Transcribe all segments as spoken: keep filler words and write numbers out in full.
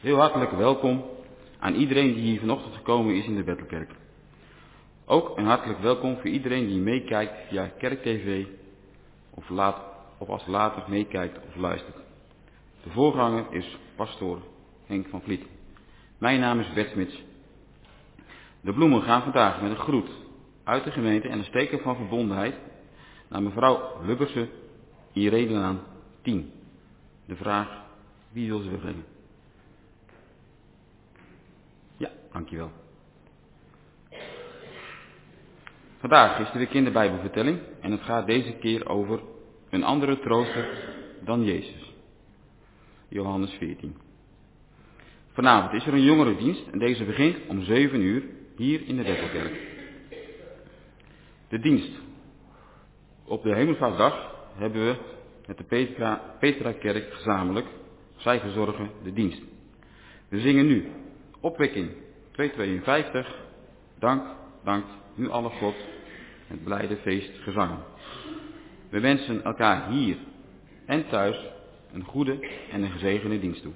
Heel hartelijk welkom aan iedereen die hier vanochtend gekomen is in de Bethelkerk. Ook een hartelijk welkom voor iedereen die meekijkt via Kerk T V of, laat, of als later meekijkt of luistert. De voorganger is pastoor Henk van Vliet. Mijn naam is Bert Smits. De bloemen gaan vandaag met een groet uit de gemeente en een steken van verbondenheid naar mevrouw Lubberse in Redelaan tien. De vraag, wie wil ze wegbrengen? Ja, dankjewel. Vandaag is er weer kinderbijbelvertelling en het gaat deze keer over een andere trooster dan Jezus. Johannes veertien. Vanavond is er een jongerendienst en deze begint om zeven uur hier in de Bethelkerk. De dienst op de Hemelvaartsdag hebben we met de Petra, Petrakerk gezamenlijk. Zij verzorgen de dienst. We zingen nu opwekking tweehonderdtweeënvijftig. Dank, dank, nu alle God, het blijde feest gezangen. We wensen elkaar hier en thuis een goede en een gezegende dienst toe.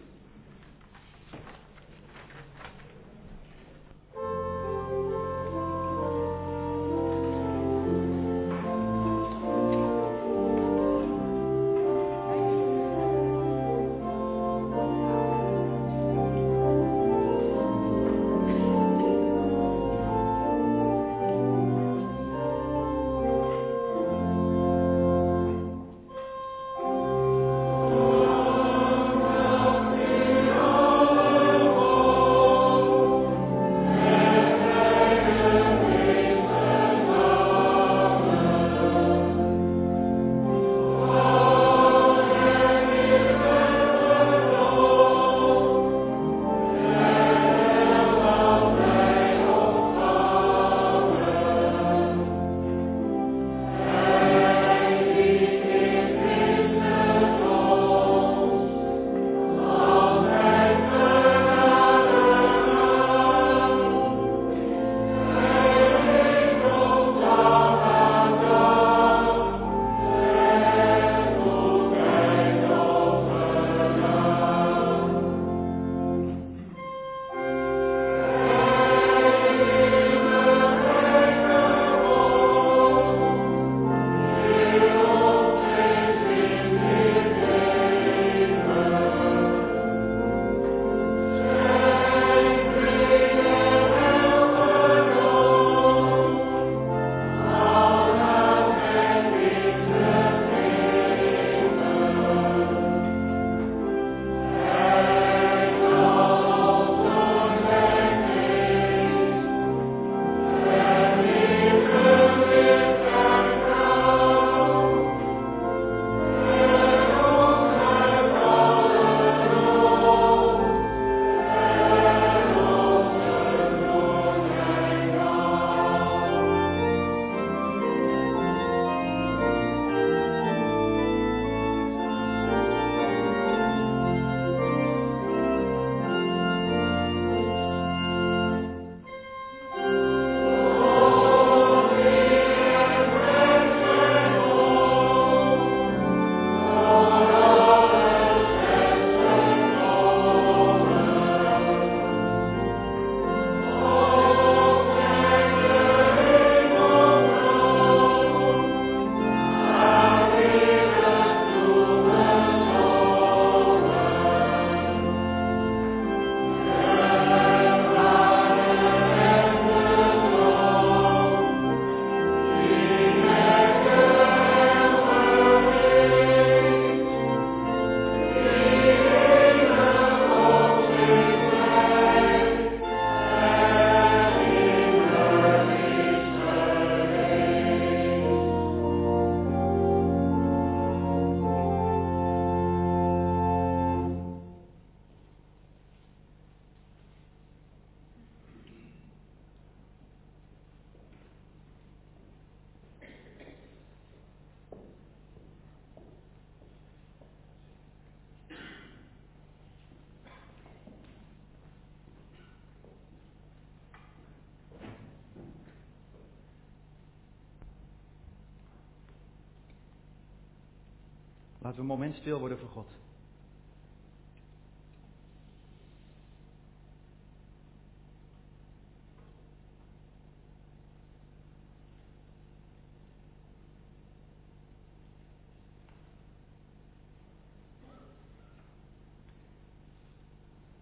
Laten we een moment stil worden voor God.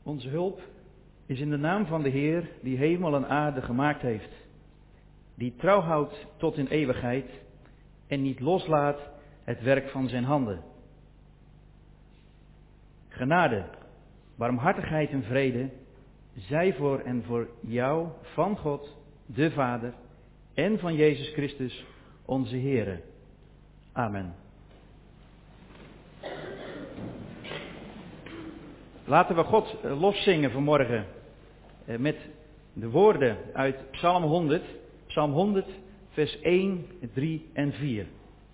Onze hulp is in de naam van de Heer die hemel en aarde gemaakt heeft, die trouw houdt tot in eeuwigheid en niet loslaat het werk van zijn handen. Genade, barmhartigheid en vrede zij voor en voor jou van God, de Vader, en van Jezus Christus, onze Heere. Amen. Laten we God lof zingen vanmorgen met de woorden uit Psalm honderd, Psalm honderd, vers één, drie en vier.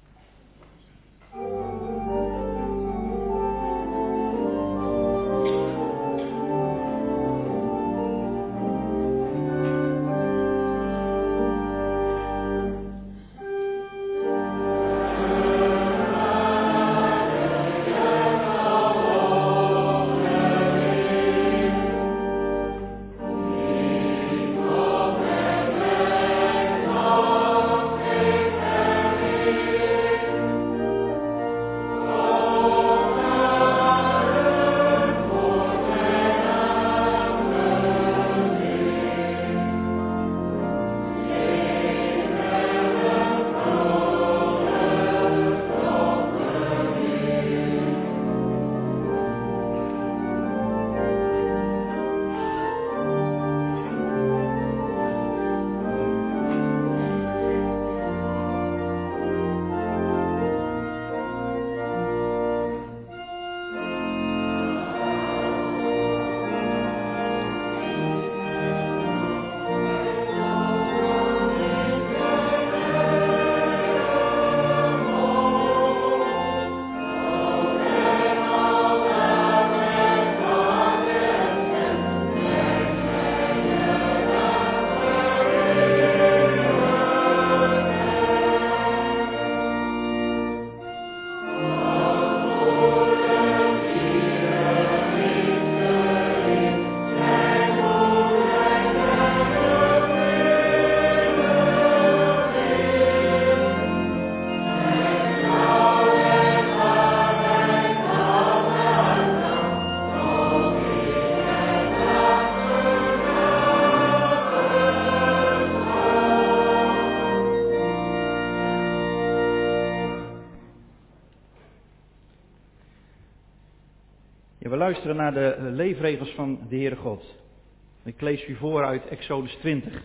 We luisteren naar de leefregels van de Heere God. Ik lees u voor uit Exodus twintig.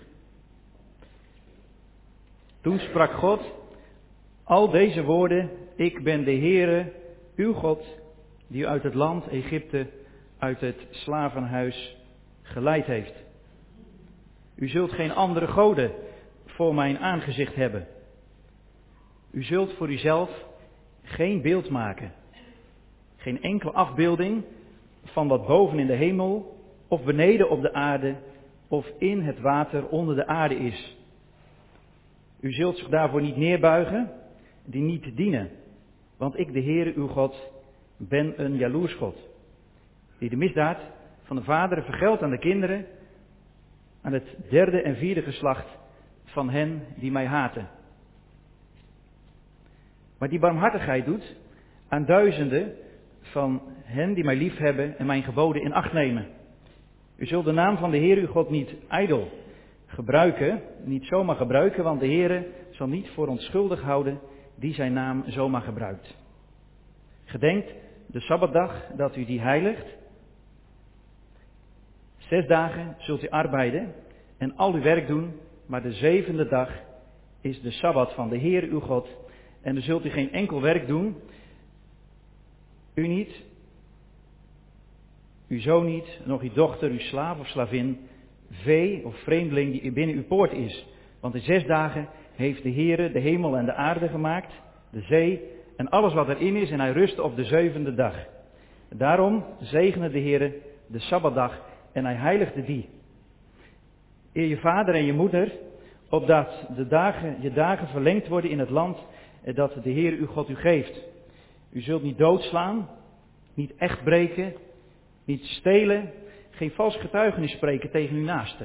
Toen sprak God al deze woorden: Ik ben de Heere, uw God, die u uit het land Egypte, uit het slavenhuis geleid heeft. U zult geen andere goden voor mijn aangezicht hebben. U zult voor uzelf geen beeld maken. Geen enkele afbeelding van wat boven in de hemel, of beneden op de aarde, of in het water onder de aarde is. U zult zich daarvoor niet neerbuigen, die niet dienen. Want ik, de Heere uw God, ben een jaloers God, die de misdaad van de vaderen vergeldt aan de kinderen, aan het derde en vierde geslacht van hen die mij haten. Maar die barmhartigheid doet aan duizenden van hen die mij lief hebben en mijn geboden in acht nemen. U zult de naam van de Heer uw God niet ijdel gebruiken, niet zomaar gebruiken, want de Heere zal niet voor onschuldig houden die zijn naam zomaar gebruikt. Gedenkt de Sabbatdag dat u die heiligt. Zes dagen zult u arbeiden en al uw werk doen, maar de zevende dag is de Sabbat van de Heer uw God. En dan zult u geen enkel werk doen, u niet, uw zoon niet, nog uw dochter, uw slaaf of slavin, vee of vreemdeling die binnen uw poort is. Want in zes dagen heeft de Heere de hemel en de aarde gemaakt, de zee en alles wat erin is, en hij rustte op de zevende dag. Daarom zegene de Heere de Sabbatdag en hij heiligde die. Eer je vader en je moeder, opdat de dagen, je dagen verlengd worden in het land dat de Heer uw God u geeft. U zult niet doodslaan, niet echt breken, niet stelen, geen vals getuigenis spreken tegen uw naaste.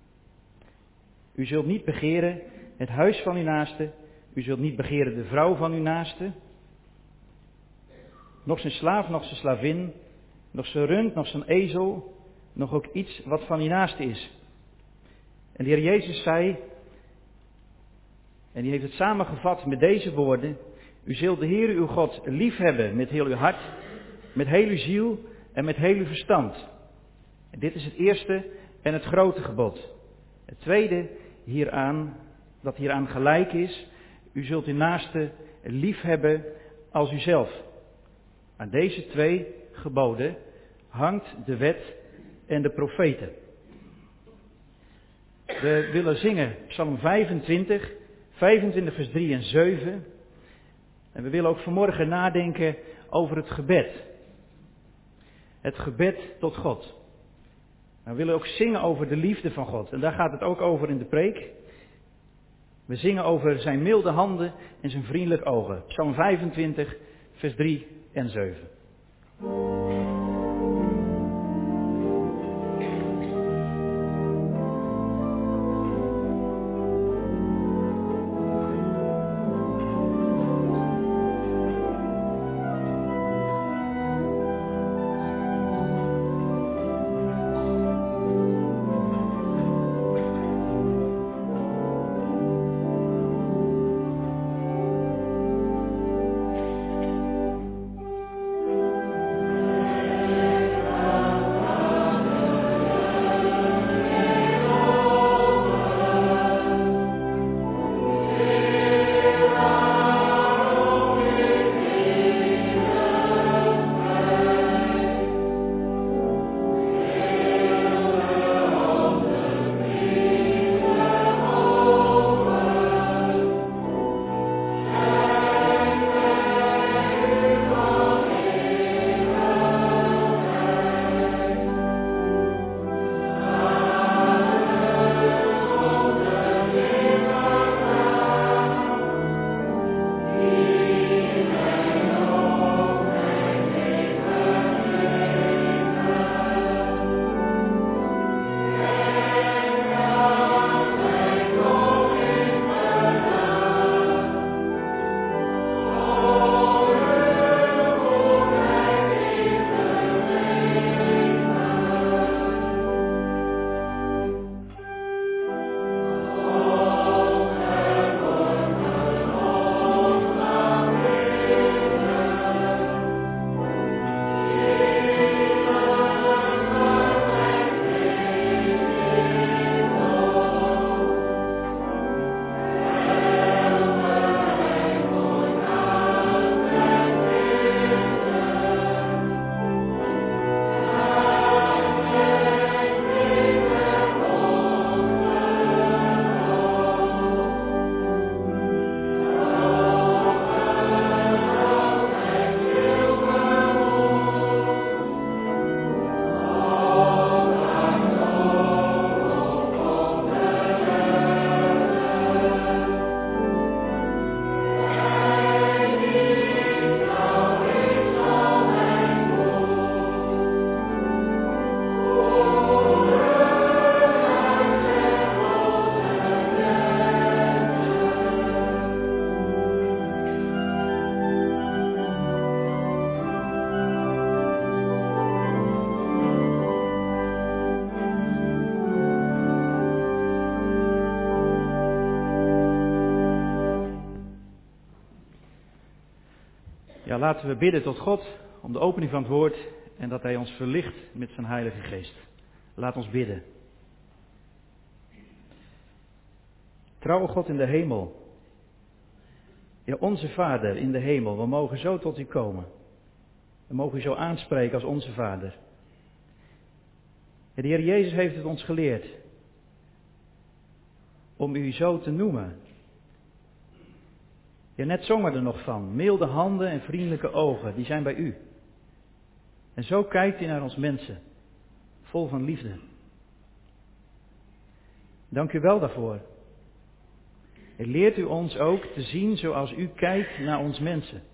U zult niet begeren het huis van uw naaste, u zult niet begeren de vrouw van uw naaste, nog zijn slaaf, nog zijn slavin, nog zijn rund, nog zijn ezel, nog ook iets wat van je naaste is. En de Heer Jezus zei, en die heeft het samengevat met deze woorden: u zult de Heer uw God liefhebben met heel uw hart, met heel uw ziel en met heel uw verstand. En dit is het eerste en het grote gebod. Het tweede hieraan, dat hieraan gelijk is: u zult uw naaste liefhebben als uzelf. Aan deze twee geboden hangt de wet en de profeten. We willen zingen Psalm vijfentwintig, vijfentwintig vers drie en zeven. En we willen ook vanmorgen nadenken over het gebed. Het gebed tot God. We willen ook zingen over de liefde van God. En daar gaat het ook over in de preek. We zingen over zijn milde handen en zijn vriendelijke ogen. Psalm vijfentwintig, vers drie en zeven. Ja, laten we bidden tot God om de opening van het woord en dat Hij ons verlicht met zijn Heilige Geest. Laat ons bidden. Trouwe God in de hemel. Ja, onze Vader in de hemel, we mogen zo tot U komen. We mogen U zo aanspreken als onze Vader. En de Heer Jezus heeft het ons geleerd om U zo te noemen. Ja, net zongen er nog van. Milde handen en vriendelijke ogen, die zijn bij U. En zo kijkt U naar ons mensen, vol van liefde. Dank U wel daarvoor. En leert U ons ook te zien zoals U kijkt naar ons mensen.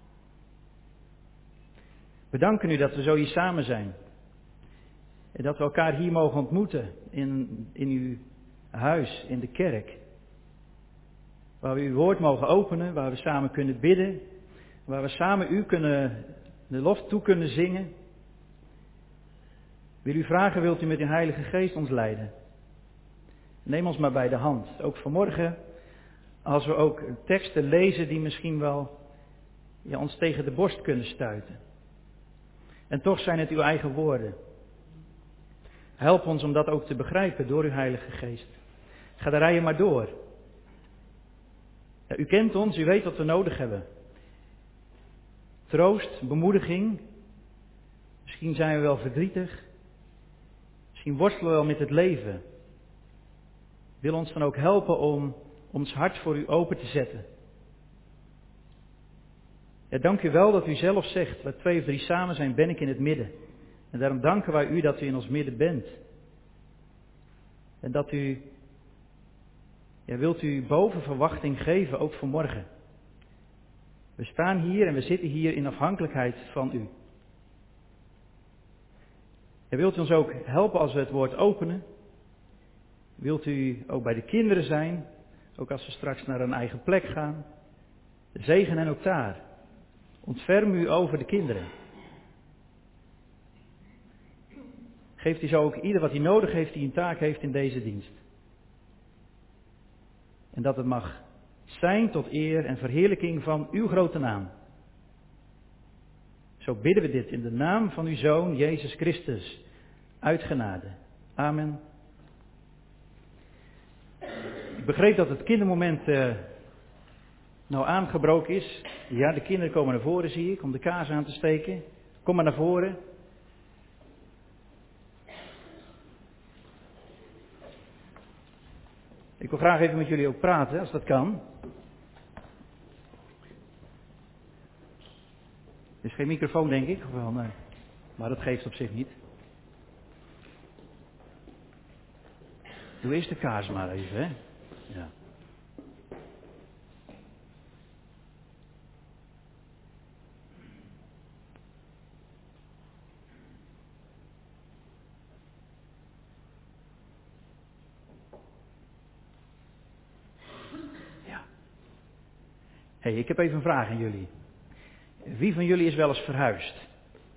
We danken U dat we zo hier samen zijn. En dat we elkaar hier mogen ontmoeten in, in Uw huis, in de kerk. Waar we Uw woord mogen openen, waar we samen kunnen bidden. Waar we samen U kunnen, de lof toe kunnen zingen. wil u vragen, wilt u met uw Heilige Geest ons leiden? Neem ons maar bij de hand. Ook vanmorgen, als we ook teksten lezen die misschien wel ja, ons tegen de borst kunnen stuiten. En toch zijn het uw eigen woorden. Help ons om dat ook te begrijpen door uw Heilige Geest. Ga de rijen maar door. Ja, u kent ons, u weet wat we nodig hebben. Troost, bemoediging. Misschien zijn we wel verdrietig. Misschien worstelen we wel met het leven. Wil ons dan ook helpen om ons hart voor u open te zetten. Ja, dank u wel dat u zelf zegt, waar twee of drie samen zijn, ben ik in het midden. En daarom danken wij u dat u in ons midden bent. En dat u, ja, wilt u boven verwachting geven, ook vanmorgen. We staan hier en we zitten hier in afhankelijkheid van u. En wilt u ons ook helpen als we het woord openen? Wilt u ook bij de kinderen zijn, ook als we straks naar een eigen plek gaan? Zegen hen ook daar. Ontferm u over de kinderen. Geeft u zo ook ieder wat hij nodig heeft, die een taak heeft in deze dienst. En dat het mag zijn tot eer en verheerlijking van uw grote naam. Zo bidden we dit in de naam van uw Zoon, Jezus Christus, uit genade. Amen. Ik begreep dat het kindermoment uh, nou aangebroken is. Ja, de kinderen komen naar voren, zie ik, om de kaas aan te steken. Kom maar naar voren. Ik wil graag even met jullie ook praten, als dat kan. Er is geen microfoon, denk ik. Of wel, nee. Maar dat geeft op zich niet. Doe eerst de kaas maar even, hè. Ja. Ja. Hé, hey, ik heb even een vraag aan jullie. Wie van jullie is wel eens verhuisd?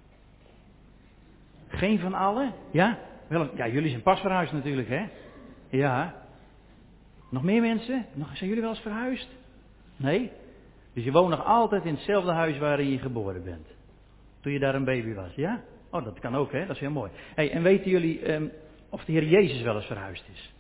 Geen van allen? Ja? Wel, ja, jullie zijn pas verhuisd natuurlijk, hè? Ja. Nog meer mensen? Nog, zijn jullie wel eens verhuisd? Nee? Dus je woont nog altijd in hetzelfde huis waarin je geboren bent. Toen je daar een baby was, ja? Oh, dat kan ook, hè? Dat is heel mooi. Hey, en weten jullie um, of de Heer Jezus wel eens verhuisd is?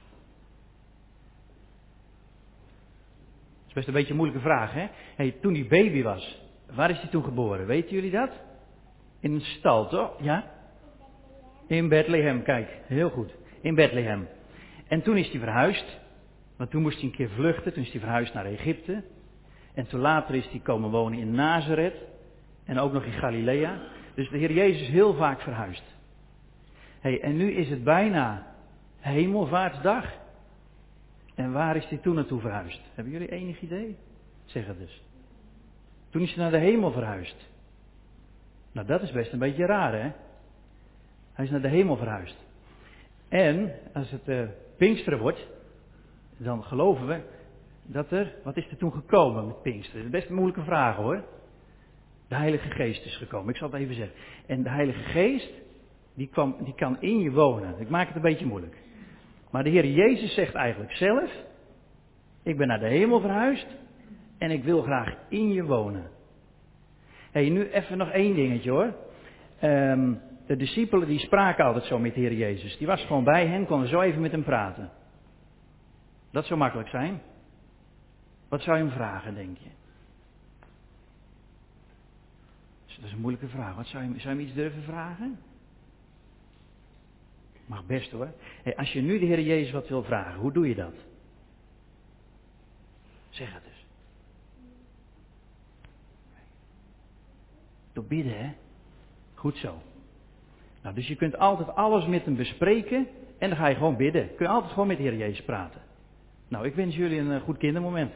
Dat is best een beetje een moeilijke vraag, hè? Hey, toen hij baby was, waar is hij toen geboren? Weten jullie dat? In een stal, toch? Ja? In Bethlehem, kijk, heel goed. In Bethlehem. En toen is hij verhuisd. Want toen moest hij een keer vluchten. Toen is hij verhuisd naar Egypte. En toen later is hij komen wonen in Nazareth. En ook nog in Galilea. Dus de Heer Jezus is heel vaak verhuisd. Hey, en nu is het bijna Hemelvaartsdag. En waar is hij toen naartoe verhuisd? Hebben jullie enig idee? Zeg het dus. Toen is hij naar de hemel verhuisd. Nou, dat is best een beetje raar, hè? Hij is naar de hemel verhuisd. En als het uh, Pinksteren wordt, dan geloven we dat er, wat is er toen gekomen met Pinksteren? Dat is best een moeilijke vraag, hoor. De Heilige Geest is gekomen, ik zal het even zeggen. En de Heilige Geest, die, kwam, die kan in je wonen. Ik maak het een beetje moeilijk. Maar de Heer Jezus zegt eigenlijk zelf, ik ben naar de hemel verhuisd en ik wil graag in je wonen. Hé, hey, nu even nog één dingetje, hoor. Um, de discipelen die spraken altijd zo met de Heer Jezus. Die was gewoon bij hen, konden zo even met hem praten. Dat zou makkelijk zijn. Wat zou je hem vragen, denk je? Dat is een moeilijke vraag. Wat zou je, zou je hem iets durven vragen? Mag best, hoor. Hey, als je nu de Heer Jezus wat wil vragen, hoe doe je dat? Zeg het eens. Door bidden, hè? Goed zo. Nou, dus je kunt altijd alles met hem bespreken en dan ga je gewoon bidden. Kun je altijd gewoon met de Heer Jezus praten. Nou, ik wens jullie een goed kindermoment.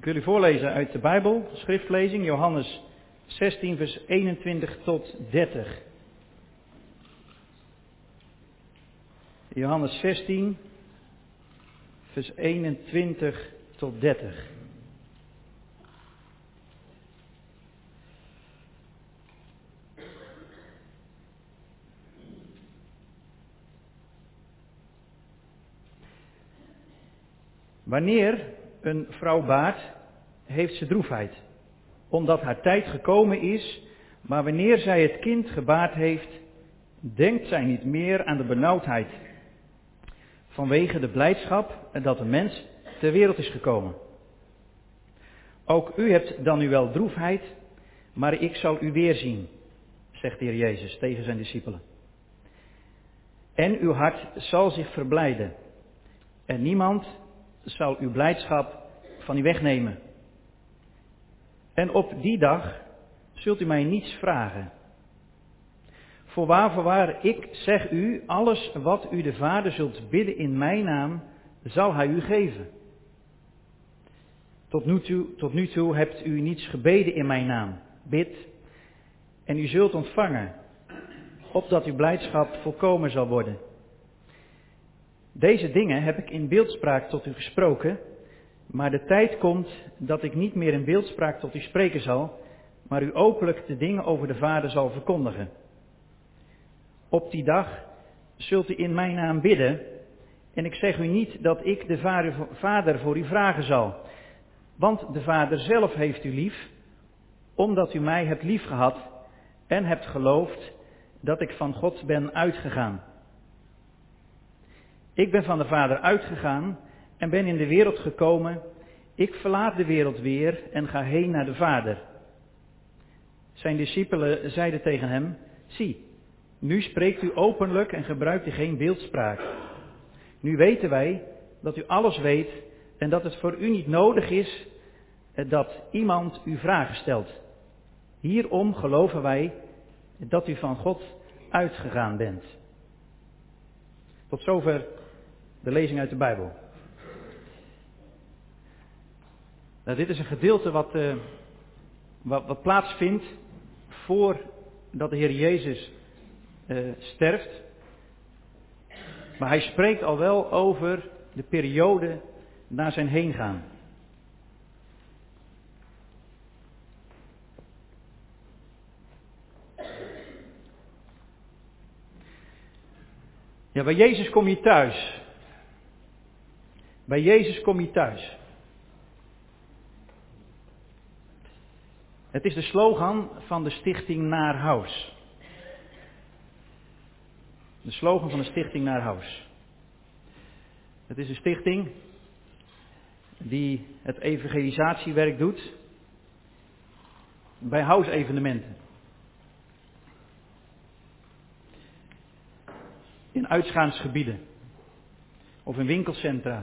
wil u voorlezen uit de Bijbel, schriftlezing, Johannes zestien, vers eenentwintig tot dertig. Johannes zestien, vers eenentwintig tot dertig. Wanneer een vrouw baart, heeft ze droefheid, omdat haar tijd gekomen is, maar wanneer zij het kind gebaard heeft, denkt zij niet meer aan de benauwdheid, vanwege de blijdschap dat een mens ter wereld is gekomen. Ook u hebt dan nu wel droefheid, maar ik zal u weerzien, zegt de Heer Jezus tegen zijn discipelen. En uw hart zal zich verblijden, en niemand zal uw blijdschap van u wegnemen. En op die dag zult u mij niets vragen. Voorwaar, voorwaar, ik zeg u, alles wat u de Vader zult bidden in mijn naam, zal hij u geven. Tot nu toe, tot nu toe hebt u niets gebeden in mijn naam. Bid en u zult ontvangen, opdat uw blijdschap volkomen zal worden. Deze dingen heb ik in beeldspraak tot u gesproken, maar de tijd komt dat ik niet meer in beeldspraak tot u spreken zal, maar u openlijk de dingen over de Vader zal verkondigen. Op die dag zult u in mijn naam bidden, en ik zeg u niet dat ik de Vader voor u vragen zal, want de Vader zelf heeft u lief, omdat u mij hebt liefgehad en hebt geloofd dat ik van God ben uitgegaan. Ik ben van de Vader uitgegaan en ben in de wereld gekomen. Ik verlaat de wereld weer en ga heen naar de Vader. Zijn discipelen zeiden tegen hem, zie, nu spreekt u openlijk en gebruikt u geen beeldspraak. Nu weten wij dat u alles weet en dat het voor u niet nodig is dat iemand u vragen stelt. Hierom geloven wij dat u van God uitgegaan bent. Tot zover de lezing uit de Bijbel. Nou, dit is een gedeelte wat, uh, wat, wat plaatsvindt voordat de Heer Jezus uh, sterft. Maar hij spreekt al wel over de periode na zijn heengaan. Ja, bij Jezus kom je thuis. Bij Jezus kom je thuis. Het is de slogan van de stichting Naar Huis. De slogan van de stichting Naar Huis. Het is een stichting die het evangelisatiewerk doet bij huisevenementen. In uitgaansgebieden of in winkelcentra.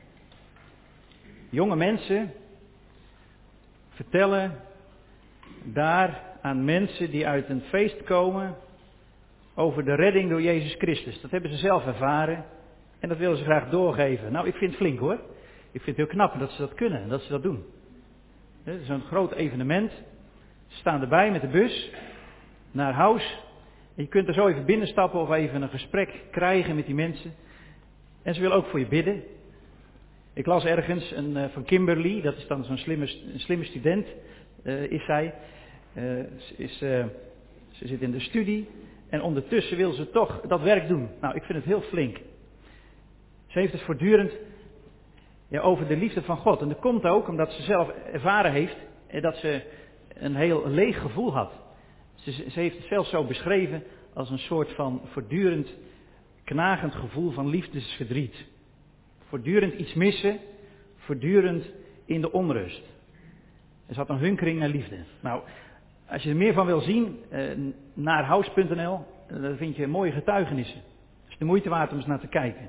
Jonge mensen vertellen daar aan mensen die uit een feest komen over de redding door Jezus Christus. Dat hebben ze zelf ervaren en dat willen ze graag doorgeven. Nou, ik vind het flink hoor. Ik vind het heel knap dat ze dat kunnen en dat ze dat doen. Het is een groot evenement. Ze staan erbij met de bus naar huis. En je kunt er zo even binnenstappen of even een gesprek krijgen met die mensen. En ze willen ook voor je bidden. Ik las ergens een, uh, van Kimberly, dat is dan zo'n slimme, een slimme student, uh, is zij. Uh, is, uh, ze zit in de studie en ondertussen wil ze toch dat werk doen. Nou, ik vind het heel flink. Ze heeft het voortdurend ja, over de liefde van God. En dat komt ook omdat ze zelf ervaren heeft dat ze een heel leeg gevoel had. Ze, ze heeft het zelfs zo beschreven als een soort van voortdurend knagend gevoel van liefdesverdriet. Voortdurend iets missen, voortdurend in de onrust. Er zat een hunkering naar liefde. Nou, als je er meer van wil zien, eh, naar house punt n l, eh, daar vind je mooie getuigenissen. Het is de moeite waard om eens naar te kijken.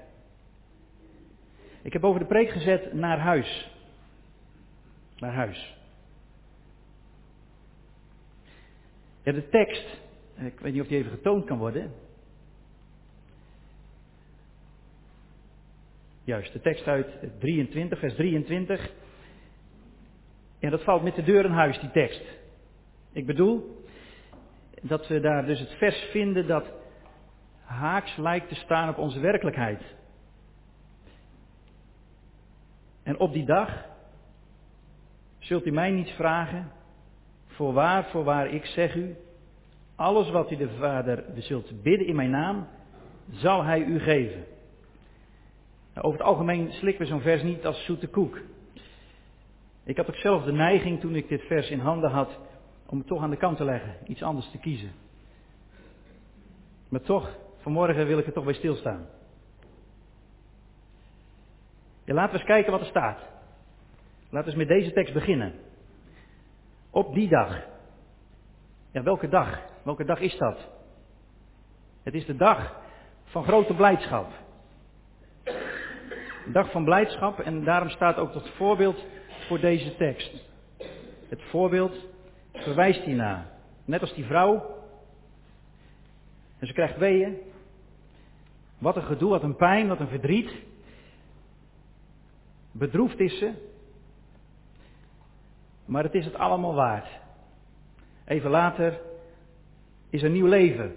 Ik heb over de preek gezet naar huis. Naar huis. Ja, de tekst, ik weet niet of die even getoond kan worden. Juist, de tekst uit drieëntwintig, vers drieëntwintig. Ja, dat valt met de deur in huis, die tekst. Ik bedoel dat we daar dus het vers vinden dat haaks lijkt te staan op onze werkelijkheid. En op die dag zult u mij niet vragen, voorwaar, voorwaar, ik zeg u, alles wat u de Vader zult bidden in mijn naam, zal hij u geven. Nou, over het algemeen slikken we zo'n vers niet als zoete koek. Ik had ook zelf de neiging toen ik dit vers in handen had om het toch aan de kant te leggen, iets anders te kiezen. Maar toch, vanmorgen wil ik er toch bij stilstaan. Ja, laten we eens kijken wat er staat. Laten we eens met deze tekst beginnen. Op die dag. Ja, welke dag? Welke dag is dat? Het is de dag van grote blijdschap. Een dag van blijdschap en daarom staat ook tot voorbeeld voor deze tekst. Het voorbeeld verwijst hiernaar. Net als die vrouw. En ze krijgt weeën. Wat een gedoe, wat een pijn, wat een verdriet. Bedroefd is ze. Maar het is het allemaal waard. Even later is er nieuw leven.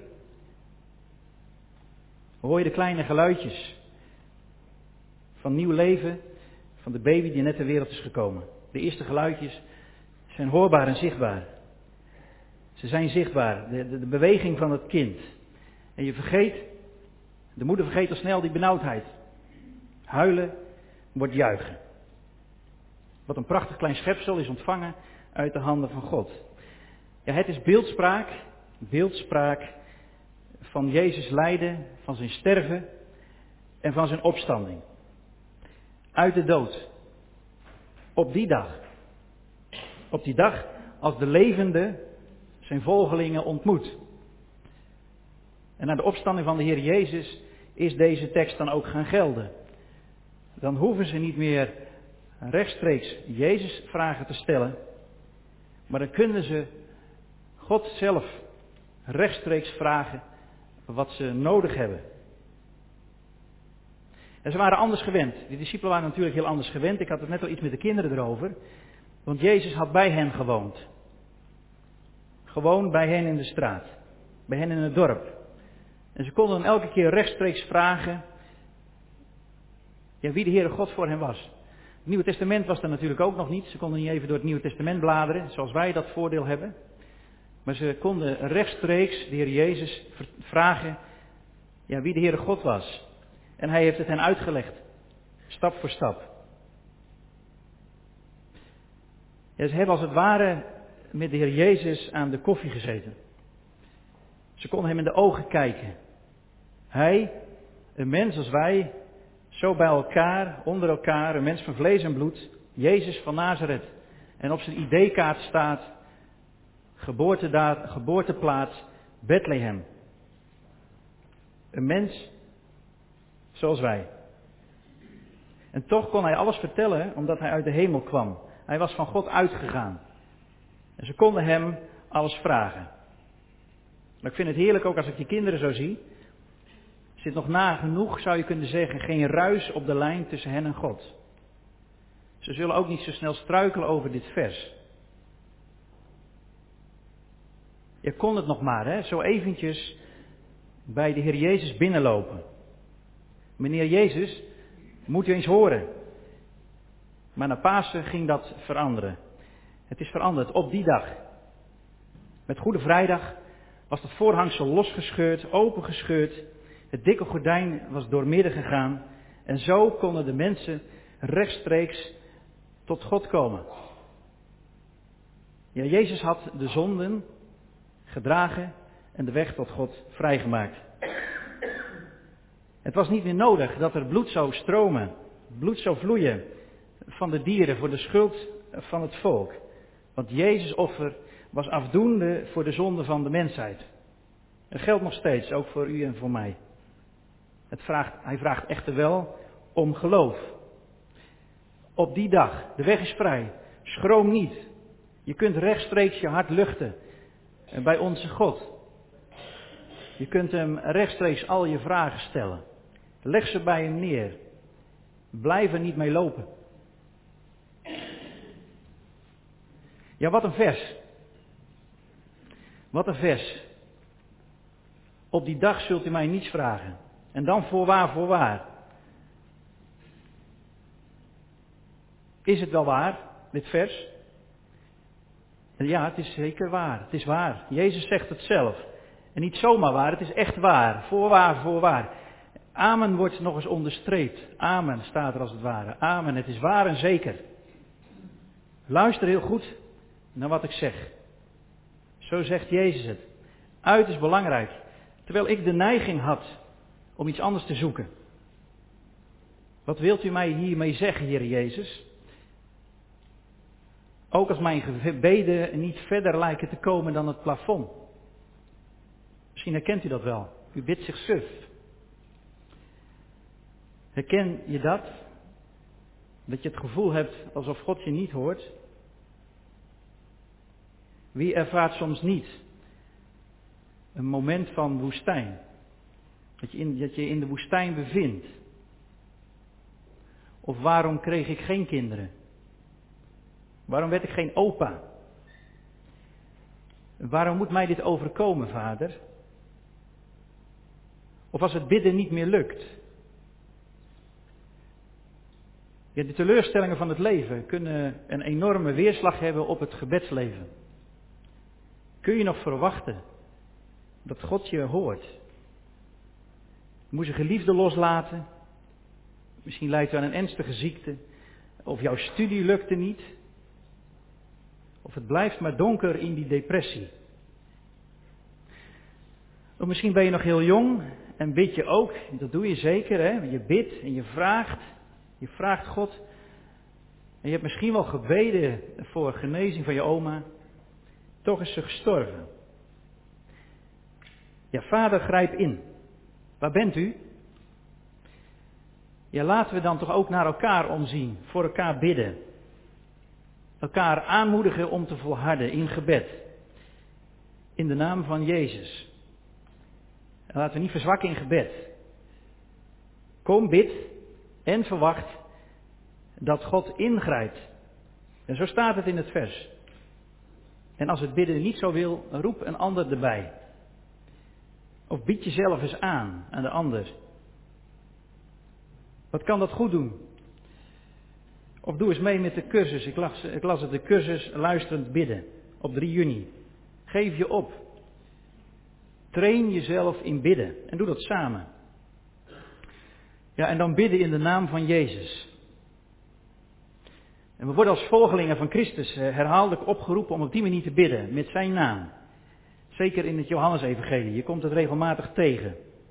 Hoor je de kleine geluidjes van nieuw leven van de baby die net ter wereld is gekomen. De eerste geluidjes zijn hoorbaar en zichtbaar. Ze zijn zichtbaar, de, de, de beweging van het kind. En je vergeet, de moeder vergeet al snel die benauwdheid. Huilen wordt juichen. Wat een prachtig klein schepsel is ontvangen uit de handen van God. Ja, het is beeldspraak, beeldspraak van Jezus lijden, van zijn sterven en van zijn opstanding. Uit de dood. Op die dag. Op die dag als de levende zijn volgelingen ontmoet. En na de opstanding van de Heer Jezus is deze tekst dan ook gaan gelden. Dan hoeven ze niet meer rechtstreeks Jezus vragen te stellen, maar dan kunnen ze God zelf rechtstreeks vragen wat ze nodig hebben. En ze waren anders gewend. De discipelen waren natuurlijk heel anders gewend. Ik had het net al iets met de kinderen erover. Want Jezus had bij hen gewoond. Gewoon bij hen in de straat. Bij hen in het dorp. En ze konden dan elke keer rechtstreeks vragen ja, wie de Heere God voor hen was. Het Nieuwe Testament was er natuurlijk ook nog niet. Ze konden niet even door het Nieuwe Testament bladeren, zoals wij dat voordeel hebben. Maar ze konden rechtstreeks de Heer Jezus vragen ja, wie de Heere God was. En hij heeft het hen uitgelegd. Stap voor stap. Ja, ze hebben als het ware met de Heer Jezus aan de koffie gezeten. Ze konden hem in de ogen kijken. Hij, een mens als wij, zo bij elkaar, onder elkaar, een mens van vlees en bloed, Jezus van Nazareth. En op zijn I D-kaart staat, geboortedaad, geboorteplaats, Bethlehem. Een mens zoals wij. En toch kon hij alles vertellen, omdat hij uit de hemel kwam. Hij was van God uitgegaan. En ze konden hem alles vragen. Maar ik vind het heerlijk ook als ik die kinderen zo zie. Er zit nog nagenoeg, zou je kunnen zeggen, geen ruis op de lijn tussen hen en God. Ze zullen ook niet zo snel struikelen over dit vers. Je kon het nog maar, hè, zo eventjes bij de Heer Jezus binnenlopen. Meneer Jezus, moet u eens horen. Maar na Pasen ging dat veranderen. Het is veranderd op die dag. Met Goede Vrijdag was het voorhangsel losgescheurd, opengescheurd. Het dikke gordijn was doormidden gegaan. En zo konden de mensen rechtstreeks tot God komen. Ja, Jezus had de zonden gedragen en de weg tot God vrijgemaakt. Het was niet meer nodig dat er bloed zou stromen, bloed zou vloeien van de dieren voor de schuld van het volk. Want Jezus' offer was afdoende voor de zonde van de mensheid. Dat geldt nog steeds, ook voor u en voor mij. Het vraagt, hij vraagt echter wel om geloof. Op die dag, de weg is vrij, schroom niet. Je kunt rechtstreeks je hart luchten bij onze God. Je kunt hem rechtstreeks al je vragen stellen. Leg ze bij hem neer. Blijf er niet mee lopen. Ja, wat een vers. Wat een vers. Op die dag zult u mij niets vragen. En dan voorwaar, voorwaar. Is het wel waar, dit vers? Ja, het is zeker waar. Het is waar. Jezus zegt het zelf. En niet zomaar waar, het is echt waar. Voorwaar, voorwaar. Amen wordt nog eens onderstreept. Amen staat er als het ware. Amen, het is waar en zeker. Luister heel goed naar wat ik zeg. Zo zegt Jezus het. Uiterst belangrijk. Terwijl ik de neiging had om iets anders te zoeken. Wat wilt u mij hiermee zeggen, Heer Jezus? Ook als mijn gebeden niet verder lijken te komen dan het plafond. Misschien herkent u dat wel. U bidt zich suf. Herken je dat? Dat je het gevoel hebt alsof God je niet hoort? Wie ervaart soms niet een moment van woestijn? Dat je, in, dat je in de woestijn bevindt. Of waarom kreeg ik geen kinderen? Waarom werd ik geen opa? Waarom moet mij dit overkomen, Vader? Of als het bidden niet meer lukt? Ja, de teleurstellingen van het leven kunnen een enorme weerslag hebben op het gebedsleven. Kun je nog verwachten dat God je hoort? Je moet je geliefde loslaten. Misschien lijdt u aan een ernstige ziekte. Of jouw studie lukte niet. Of het blijft maar donker in die depressie. Of misschien ben je nog heel jong en bid je ook. Dat doe je zeker, hè? Je bidt en je vraagt. Je vraagt God. En je hebt misschien wel gebeden voor genezing van je oma. Toch is ze gestorven. Ja, Vader, grijp in. Waar bent u? Ja, laten we dan toch ook naar elkaar omzien. Voor elkaar bidden. Elkaar aanmoedigen om te volharden in gebed. In de naam van Jezus. En laten we niet verzwakken in gebed. Kom, bid en verwacht dat God ingrijpt. En zo staat het in het vers. En als het bidden niet zo wil, roep een ander erbij. Of bied jezelf eens aan aan de ander. Wat kan dat goed doen? Of doe eens mee met de cursus. Ik las, ik las het, de cursus luisterend bidden. Op drie juni. Geef je op. Train jezelf in bidden. En doe dat samen. Ja, en dan bidden in de naam van Jezus. En we worden als volgelingen van Christus herhaaldelijk opgeroepen om op die manier te bidden. Met zijn naam. Zeker in het Johannesevangelie. Je komt het regelmatig tegen.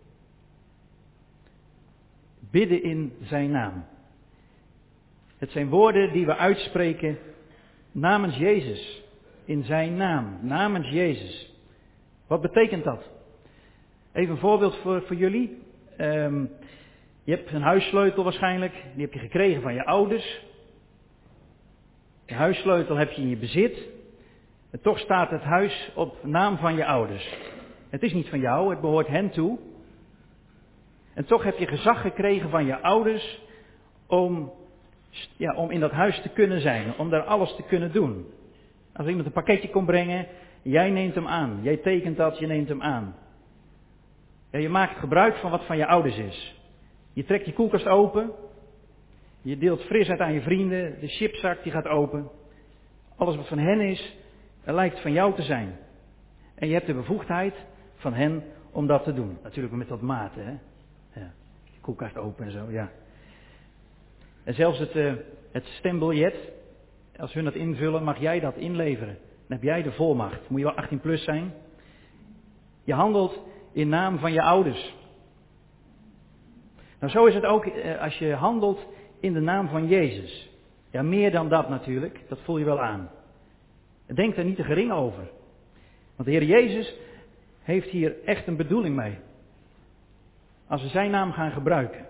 Bidden in zijn naam. Het zijn woorden die we uitspreken namens Jezus. In zijn naam. Namens Jezus. Wat betekent dat? Even een voorbeeld voor, voor jullie. Um, je hebt een huissleutel waarschijnlijk. Die heb je gekregen van je ouders. De huissleutel heb je in je bezit. En toch staat het huis op naam van je ouders. Het is niet van jou, het behoort hen toe. En toch heb je gezag gekregen van je ouders om, ja, om in dat huis te kunnen zijn. Om daar alles te kunnen doen. Als iemand een pakketje komt brengen, jij neemt hem aan. Jij tekent dat, je neemt hem aan. Ja, je maakt gebruik van wat van je ouders is. Je trekt je koelkast open. Je deelt fris uit aan je vrienden. De chipzak die gaat open. Alles wat van hen is, lijkt van jou te zijn. En je hebt de bevoegdheid van hen om dat te doen. Natuurlijk met wat mate, hè. Ja. Koelkast open en zo, ja. En zelfs het, uh, het stembiljet, als hun dat invullen, mag jij dat inleveren. Dan heb jij de volmacht. Moet je wel achttien plus zijn. Je handelt in naam van je ouders. Nou, zo is het ook uh, als je handelt in de naam van Jezus. Ja, meer dan dat natuurlijk. Dat voel je wel aan. Denk er niet te gering over. Want de Heer Jezus heeft hier echt een bedoeling mee. Als we zijn naam gaan gebruiken.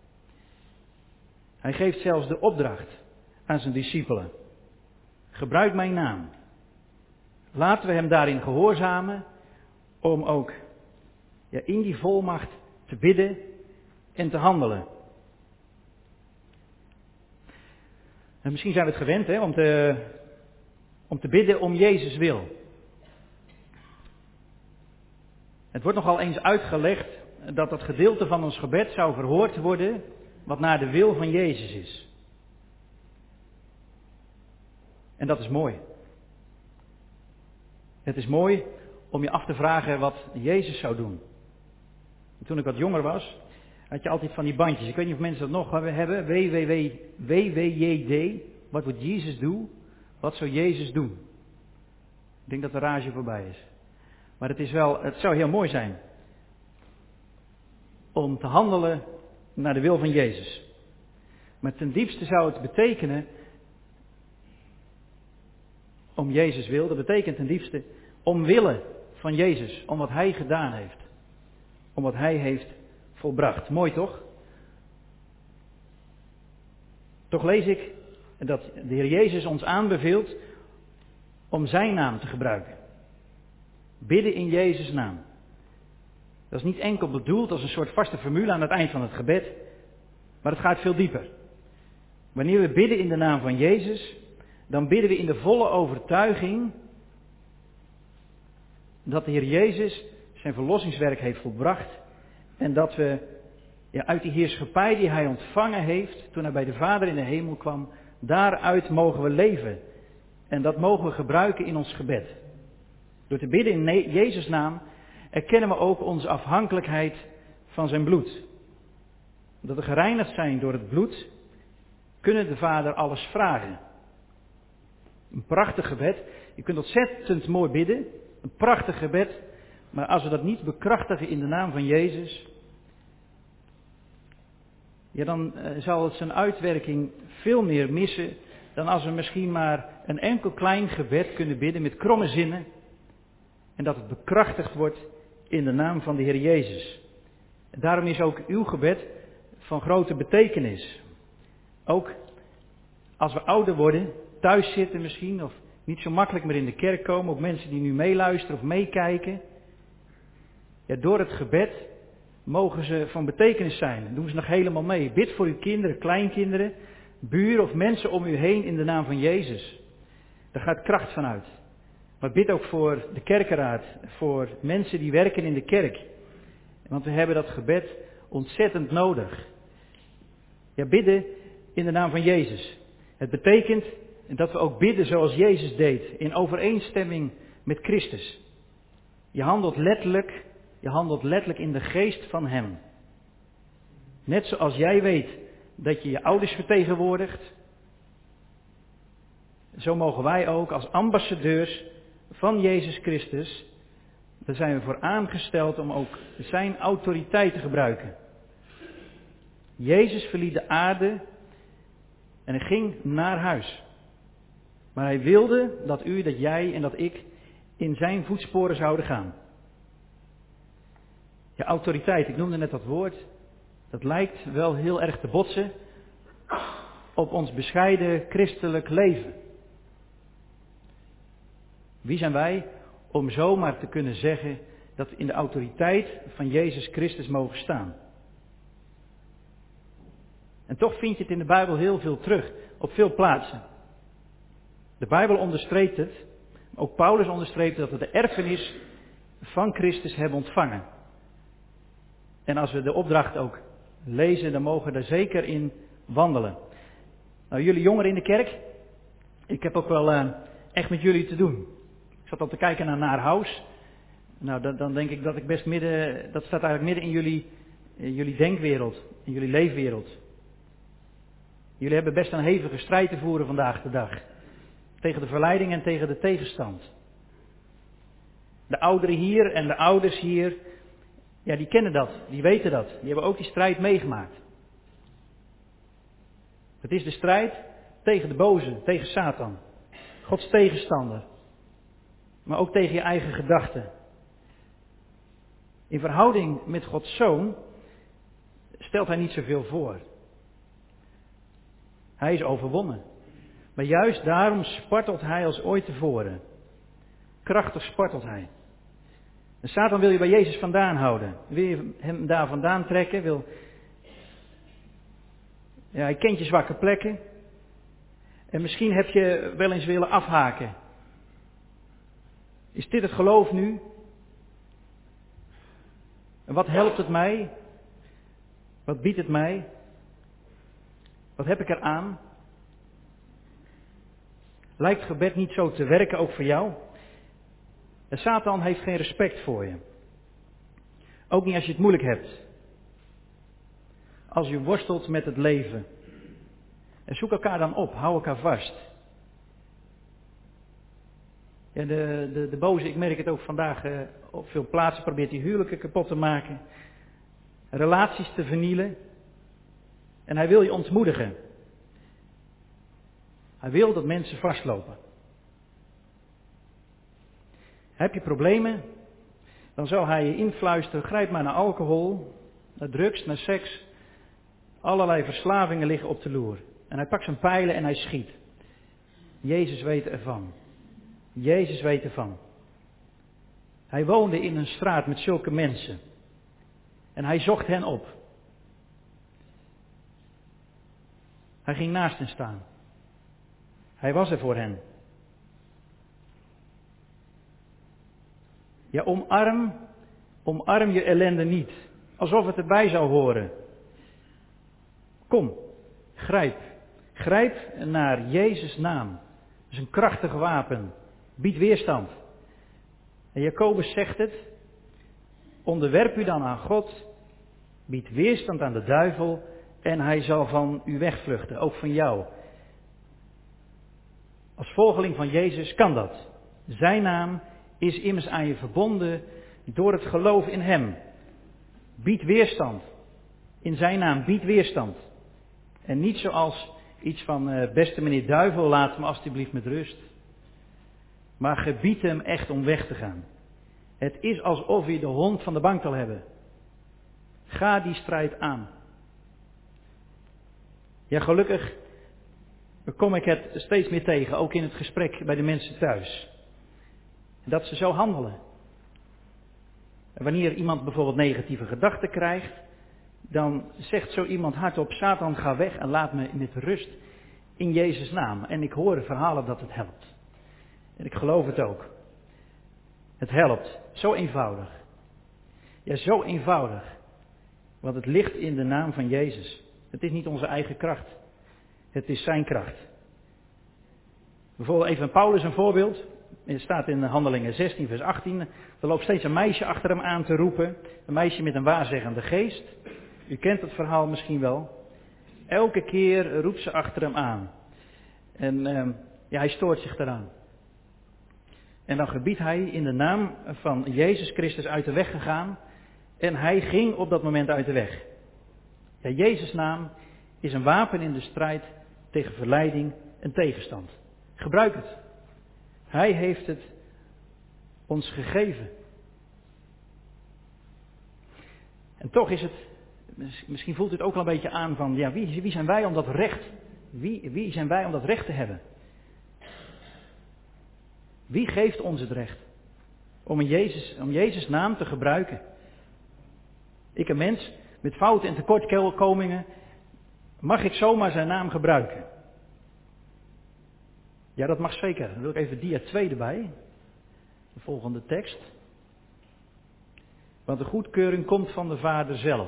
Hij geeft zelfs de opdracht aan zijn discipelen. Gebruik mijn naam. Laten we hem daarin gehoorzamen om ook ja, in die volmacht te bidden en te handelen. En misschien zijn we het gewend hè, om te, Om te bidden om Jezus wil. Het wordt nogal eens uitgelegd dat dat gedeelte van ons gebed zou verhoord worden wat naar de wil van Jezus is. En dat is mooi. Het is mooi om je af te vragen wat Jezus zou doen. Toen ik wat jonger was, had je altijd van die bandjes. Ik weet niet of mensen dat nog hebben. W W J D. Wat would Jezus doen? Wat zou Jezus doen? Ik denk dat de rage voorbij is. Maar het is wel, het zou heel mooi zijn om te handelen naar de wil van Jezus. Maar ten diepste zou het betekenen, om Jezus wil, dat betekent ten diepste omwille van Jezus, om wat Hij gedaan heeft. Om wat Hij heeft volbracht. Mooi toch? Toch lees ik dat de Heer Jezus ons aanbeveelt om Zijn naam te gebruiken. Bidden in Jezus' naam. Dat is niet enkel bedoeld als een soort vaste formule aan het eind van het gebed, maar het gaat veel dieper. Wanneer we bidden in de naam van Jezus, dan bidden we in de volle overtuiging dat de Heer Jezus zijn verlossingswerk heeft volbracht en dat we ja, uit die heerschappij die Hij ontvangen heeft toen Hij bij de Vader in de hemel kwam, daaruit mogen we leven. En dat mogen we gebruiken in ons gebed. Door te bidden in Jezus' naam erkennen we ook onze afhankelijkheid van zijn bloed. Dat we gereinigd zijn door het bloed, kunnen de Vader alles vragen. Een prachtig gebed. Je kunt ontzettend mooi bidden. Een prachtig gebed. Maar als we dat niet bekrachtigen in de naam van Jezus, ja, dan zal het zijn uitwerking veel meer missen dan als we misschien maar een enkel klein gebed kunnen bidden met kromme zinnen. En dat het bekrachtigd wordt in de naam van de Heer Jezus. En daarom is ook uw gebed van grote betekenis. Ook als we ouder worden, thuis zitten misschien, of niet zo makkelijk meer in de kerk komen, ook mensen die nu meeluisteren of meekijken. Ja, door het gebed mogen ze van betekenis zijn. Dat doen ze nog helemaal mee. Bid voor uw kinderen, kleinkinderen, buren of mensen om u heen in de naam van Jezus. Daar gaat kracht van uit. Maar bid ook voor de kerkenraad, voor mensen die werken in de kerk. Want we hebben dat gebed ontzettend nodig. Ja, bidden in de naam van Jezus. Het betekent dat we ook bidden zoals Jezus deed, in overeenstemming met Christus. Je handelt letterlijk, je handelt letterlijk in de geest van Hem. Net zoals jij weet dat je je ouders vertegenwoordigt, zo mogen wij ook als ambassadeurs van Jezus Christus, daar zijn we voor aangesteld om ook zijn autoriteit te gebruiken. Jezus verliet de aarde en hij ging naar huis. Maar hij wilde dat u, dat jij en dat ik in zijn voetsporen zouden gaan. Ja, autoriteit, ik noemde net dat woord. Dat lijkt wel heel erg te botsen op ons bescheiden christelijk leven. Wie zijn wij om zomaar te kunnen zeggen dat we in de autoriteit van Jezus Christus mogen staan? En toch vind je het in de Bijbel heel veel terug, op veel plaatsen. De Bijbel onderstreept het, ook Paulus onderstreept dat we de erfenis van Christus hebben ontvangen. En als we de opdracht ook lezen, dan mogen we daar zeker in wandelen. Nou, jullie jongeren in de kerk, ik heb ook wel uh, echt met jullie te doen. Ik zat al te kijken naar Naar House. Nou, dan, dan denk ik dat ik best midden, dat staat eigenlijk midden in jullie, in jullie denkwereld, in jullie leefwereld. Jullie hebben best een hevige strijd te voeren vandaag de dag. Tegen de verleiding en tegen de tegenstand. De ouderen hier en de ouders hier, ja, die kennen dat, die weten dat. Die hebben ook die strijd meegemaakt. Het is de strijd tegen de boze, tegen Satan. Gods tegenstander. Maar ook tegen je eigen gedachten. In verhouding met Gods Zoon stelt hij niet zoveel voor. Hij is overwonnen. Maar juist daarom spartelt hij als ooit tevoren. Krachtig spartelt hij. En Satan wil je bij Jezus vandaan houden. Wil je hem daar vandaan trekken? Wil... Ja, hij kent je zwakke plekken. En misschien heb je wel eens willen afhaken Is dit het geloof nu? En wat helpt het mij? Wat biedt het mij? Wat heb ik eraan? Lijkt gebed niet zo te werken ook voor jou? En Satan heeft geen respect voor je. Ook niet als je het moeilijk hebt. Als je worstelt met het leven. En zoek elkaar dan op, hou elkaar vast. Ja, de, de, de boze, ik merk het ook vandaag, eh, op veel plaatsen probeert hij huwelijken kapot te maken. Relaties te vernielen. En hij wil je ontmoedigen. Hij wil dat mensen vastlopen. Heb je problemen? Dan zou hij je influisteren, grijp maar naar alcohol, naar drugs, naar seks. Allerlei verslavingen liggen op de loer. En hij pakt zijn pijlen en hij schiet. Jezus weet ervan. Jezus weet ervan. Hij woonde in een straat met zulke mensen. En hij zocht hen op. Hij ging naast hen staan. Hij was er voor hen. Ja, omarm, omarm je ellende niet. Alsof het erbij zou horen. Kom, grijp. Grijp naar Jezus' naam. Dat is een krachtig wapen. Bied weerstand. En Jacobus zegt het. Onderwerp u dan aan God. Bied weerstand aan de duivel. En hij zal van u wegvluchten. Ook van jou. Als volgeling van Jezus kan dat. Zijn naam is immers aan je verbonden door het geloof in hem. Bied weerstand. In zijn naam bied weerstand. En niet zoals iets van, uh, beste meneer duivel, laat me alstublieft met rust. Maar gebied hem echt om weg te gaan. Het is alsof je de hond van de bank wil hebben. Ga die strijd aan. Ja, gelukkig kom ik het steeds meer tegen, ook in het gesprek bij de mensen thuis. Dat ze zo handelen. En wanneer iemand bijvoorbeeld negatieve gedachten krijgt, dan zegt zo iemand hardop, Satan, ga weg en laat me met rust in Jezus' naam. En ik hoor verhalen dat het helpt. En ik geloof het ook. Het helpt. Zo eenvoudig. Ja, zo eenvoudig. Want het ligt in de naam van Jezus. Het is niet onze eigen kracht. Het is zijn kracht. Bijvoorbeeld even Paulus een voorbeeld. Het staat in Handelingen zestien vers achttien. Er loopt steeds een meisje achter hem aan te roepen. Een meisje met een waarzeggende geest. U kent het verhaal misschien wel. Elke keer roept ze achter hem aan. En uh, ja, hij stoort zich daaraan. En dan gebiedt hij in de naam van Jezus Christus uit de weg gegaan. En hij ging op dat moment uit de weg. Ja, Jezus' naam is een wapen in de strijd tegen verleiding en tegenstand. Gebruik het. Hij heeft het ons gegeven. En toch is het, misschien voelt u het ook wel een beetje aan van, ja, wie, wie zijn wij om dat recht, wie, wie zijn wij om dat recht te hebben? Wie geeft ons het recht om, een Jezus, om Jezus' naam te gebruiken? Ik, een mens met fouten en tekortkomingen, mag ik zomaar zijn naam gebruiken? Ja, dat mag zeker. Dan wil ik even dia twee erbij. De volgende tekst. Want de goedkeuring komt van de Vader zelf.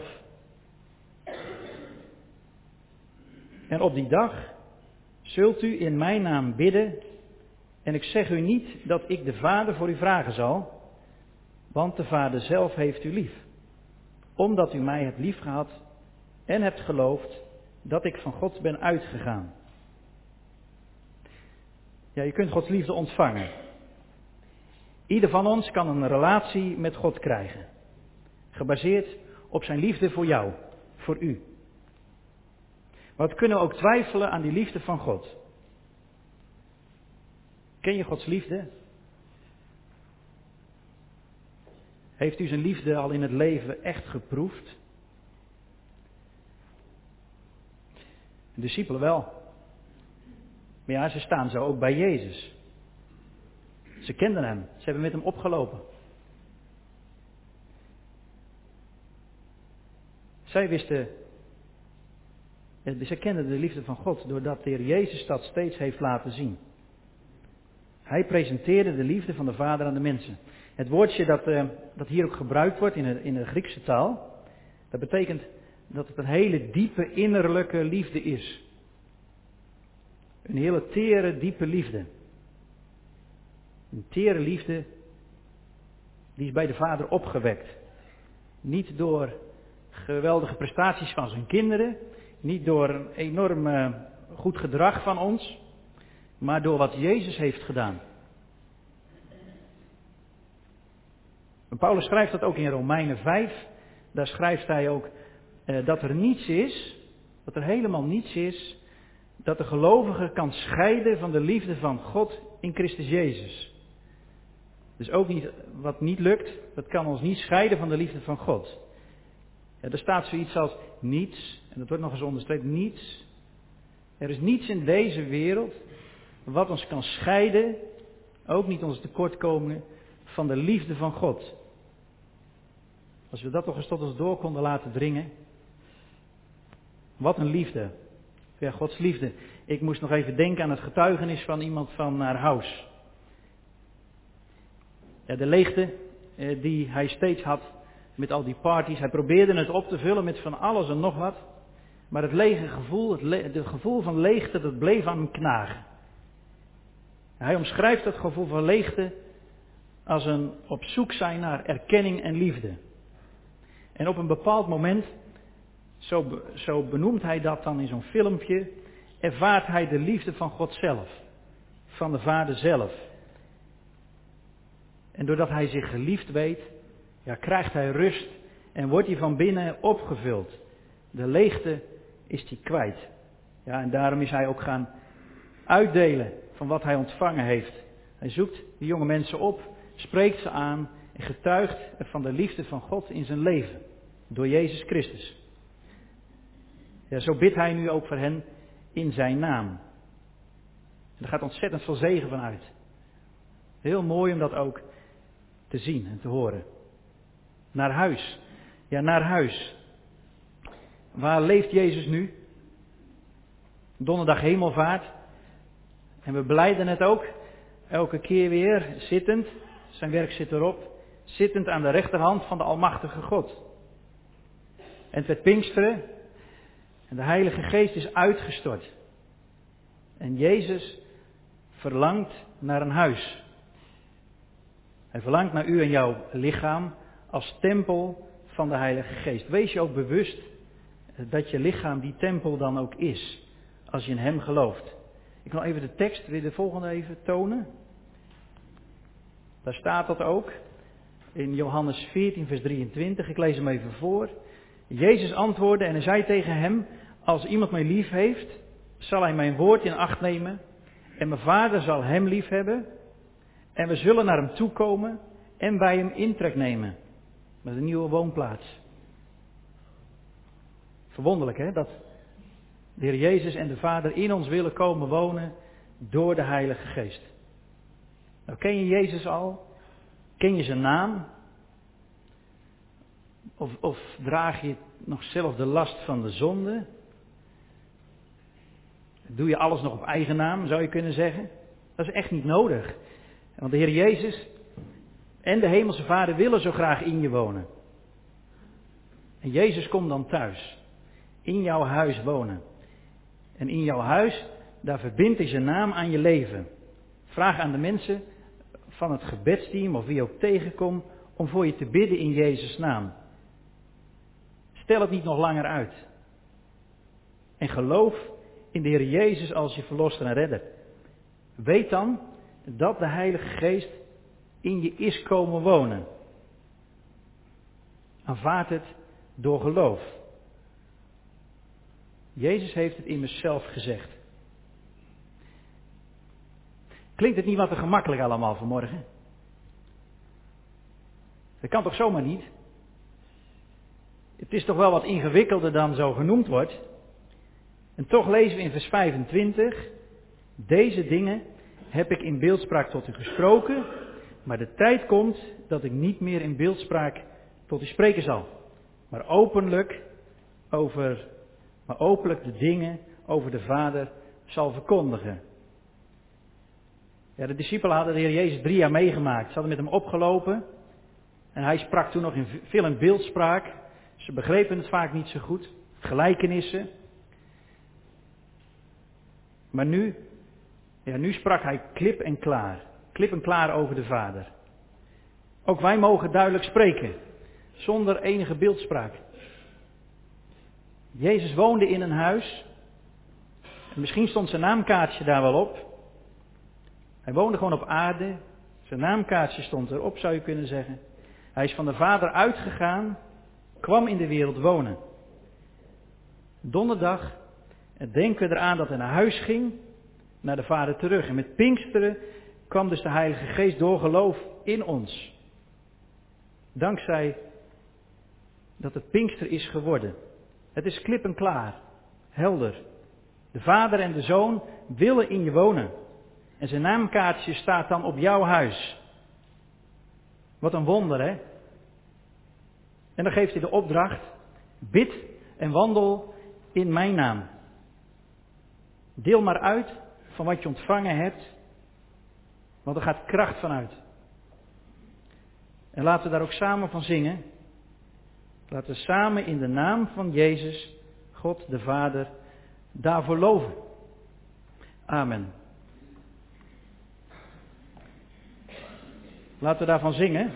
En op die dag zult u in mijn naam bidden. En ik zeg u niet dat ik de Vader voor u vragen zal. Want de Vader zelf heeft u lief. Omdat u mij hebt liefgehad en hebt geloofd dat ik van God ben uitgegaan. Ja, je kunt Gods liefde ontvangen. Ieder van ons kan een relatie met God krijgen. Gebaseerd op zijn liefde voor jou, voor u. Maar we kunnen ook twijfelen aan die liefde van God. Ken je Gods liefde? Heeft u zijn liefde al in het leven echt geproefd? De discipelen wel. Maar ja, ze staan zo ook bij Jezus. Ze kenden hem. Ze hebben met hem opgelopen. Zij wisten, ze kenden de liefde van God doordat de Heer Jezus dat steeds heeft laten zien. Hij presenteerde de liefde van de Vader aan de mensen. Het woordje dat, uh, dat hier ook gebruikt wordt in de, in de Griekse taal, dat betekent dat het een hele diepe innerlijke liefde is. Een hele tere, diepe liefde. Een tere liefde, die is bij de Vader opgewekt. Niet door geweldige prestaties van zijn kinderen, niet door een enorm uh, goed gedrag van ons, maar door wat Jezus heeft gedaan. En Paulus schrijft dat ook in Romeinen vijf. Daar schrijft hij ook uh, dat er niets is, dat er helemaal niets is, dat de gelovige kan scheiden van de liefde van God in Christus Jezus. Dus ook niet, wat niet lukt, dat kan ons niet scheiden van de liefde van God. Ja, er staat zoiets als niets, en dat wordt nog eens onderstreept, niets. Er is niets in deze wereld wat ons kan scheiden, ook niet onze tekortkomingen, van de liefde van God. Als we dat toch eens tot ons door konden laten dringen. Wat een liefde. Ja, Gods liefde. Ik moest nog even denken aan het getuigenis van iemand van haar huis. Ja, de leegte eh, die hij steeds had met al die parties. Hij probeerde het op te vullen met van alles en nog wat. Maar het lege gevoel, het, le- het gevoel van leegte, dat bleef aan hem knagen. Hij omschrijft dat gevoel van leegte als een op zoek zijn naar erkenning en liefde. En op een bepaald moment, zo, zo benoemt hij dat dan in zo'n filmpje, ervaart hij de liefde van God zelf. Van de Vader zelf. En doordat hij zich geliefd weet, ja, krijgt hij rust en wordt hij van binnen opgevuld. De leegte is hij kwijt. Ja, en daarom is hij ook gaan uitdelen van wat hij ontvangen heeft. Hij zoekt de jonge mensen op, spreekt ze aan en getuigt van de liefde van God in zijn leven. Door Jezus Christus. Ja, zo bidt hij nu ook voor hen in zijn naam. En er gaat ontzettend veel zegen van uit. Heel mooi om dat ook te zien en te horen. Naar huis. Ja, naar huis. Waar leeft Jezus nu? Donderdag Hemelvaart. En we belijden het ook. Elke keer weer zittend. Zijn werk zit erop. Zittend aan de rechterhand van de Almachtige God. En het werd Pinksteren. En de Heilige Geest is uitgestort. En Jezus verlangt naar een huis. Hij verlangt naar u en jouw lichaam als tempel van de Heilige Geest. Wees je ook bewust dat je lichaam die tempel dan ook is. Als je in hem gelooft. Ik wil even de tekst, weer de volgende even tonen. Daar staat dat ook. In Johannes veertien vers drieëntwintig. Ik lees hem even voor. Jezus antwoordde en hij zei tegen hem: als iemand mij lief heeft, zal hij mijn woord in acht nemen. En mijn Vader zal hem lief hebben. En we zullen naar hem toekomen en bij hem intrek nemen. Met een nieuwe woonplaats. Verwonderlijk, hè? Dat de Heer Jezus en de Vader in ons willen komen wonen door de Heilige Geest. Nou, ken je Jezus al? Ken je zijn naam? Of, of draag je nog zelf de last van de zonde? Doe je alles nog op eigen naam, zou je kunnen zeggen? Dat is echt niet nodig. Want de Heer Jezus en de Hemelse Vader willen zo graag in je wonen. En Jezus komt dan thuis. In jouw huis wonen. En in jouw huis, daar verbindt hij zijn naam aan je leven. Vraag aan de mensen van het gebedsteam of wie je ook tegenkomt om voor je te bidden in Jezus' naam. Stel het niet nog langer uit. En geloof in de Heer Jezus als je verlosser en redder. Weet dan dat de Heilige Geest in je is komen wonen. Aanvaard het door geloof. Jezus heeft het immers zelf gezegd. Klinkt het niet wat te gemakkelijk allemaal vanmorgen? Dat kan toch zomaar niet? Het is toch wel wat ingewikkelder dan zo genoemd wordt. En toch lezen we in vers vijfentwintig. Deze dingen heb ik in beeldspraak tot u gesproken. Maar de tijd komt dat ik niet meer in beeldspraak tot u spreken zal. Maar openlijk over, maar openlijk de dingen over de Vader zal verkondigen. Ja, de discipelen hadden de Heer Jezus drie jaar meegemaakt. Ze hadden met hem opgelopen. En hij sprak toen nog in veel in beeldspraak. Ze begrepen het vaak niet zo goed. Gelijkenissen. Maar nu, ja, nu sprak hij klip en klaar. Klip en klaar over de Vader. Ook wij mogen duidelijk spreken. Zonder enige beeldspraak. Jezus woonde in een huis. En misschien stond zijn naamkaartje daar wel op. Hij woonde gewoon op aarde. Zijn naamkaartje stond erop, zou je kunnen zeggen. Hij is van de Vader uitgegaan, kwam in de wereld wonen. Donderdag denken we eraan dat hij naar huis ging, naar de Vader terug. En met Pinksteren kwam dus de Heilige Geest door geloof in ons. Dankzij dat het Pinkster is geworden. Het is klip en klaar, helder. De Vader en de Zoon willen in je wonen. En zijn naamkaartje staat dan op jouw huis. Wat een wonder, hè? En dan geeft hij de opdracht: bid en wandel in mijn naam. Deel maar uit van wat je ontvangen hebt, want er gaat kracht van uit. En laten we daar ook samen van zingen. Laten we samen in de naam van Jezus, God de Vader, daarvoor loven. Amen. Laten we daarvan zingen.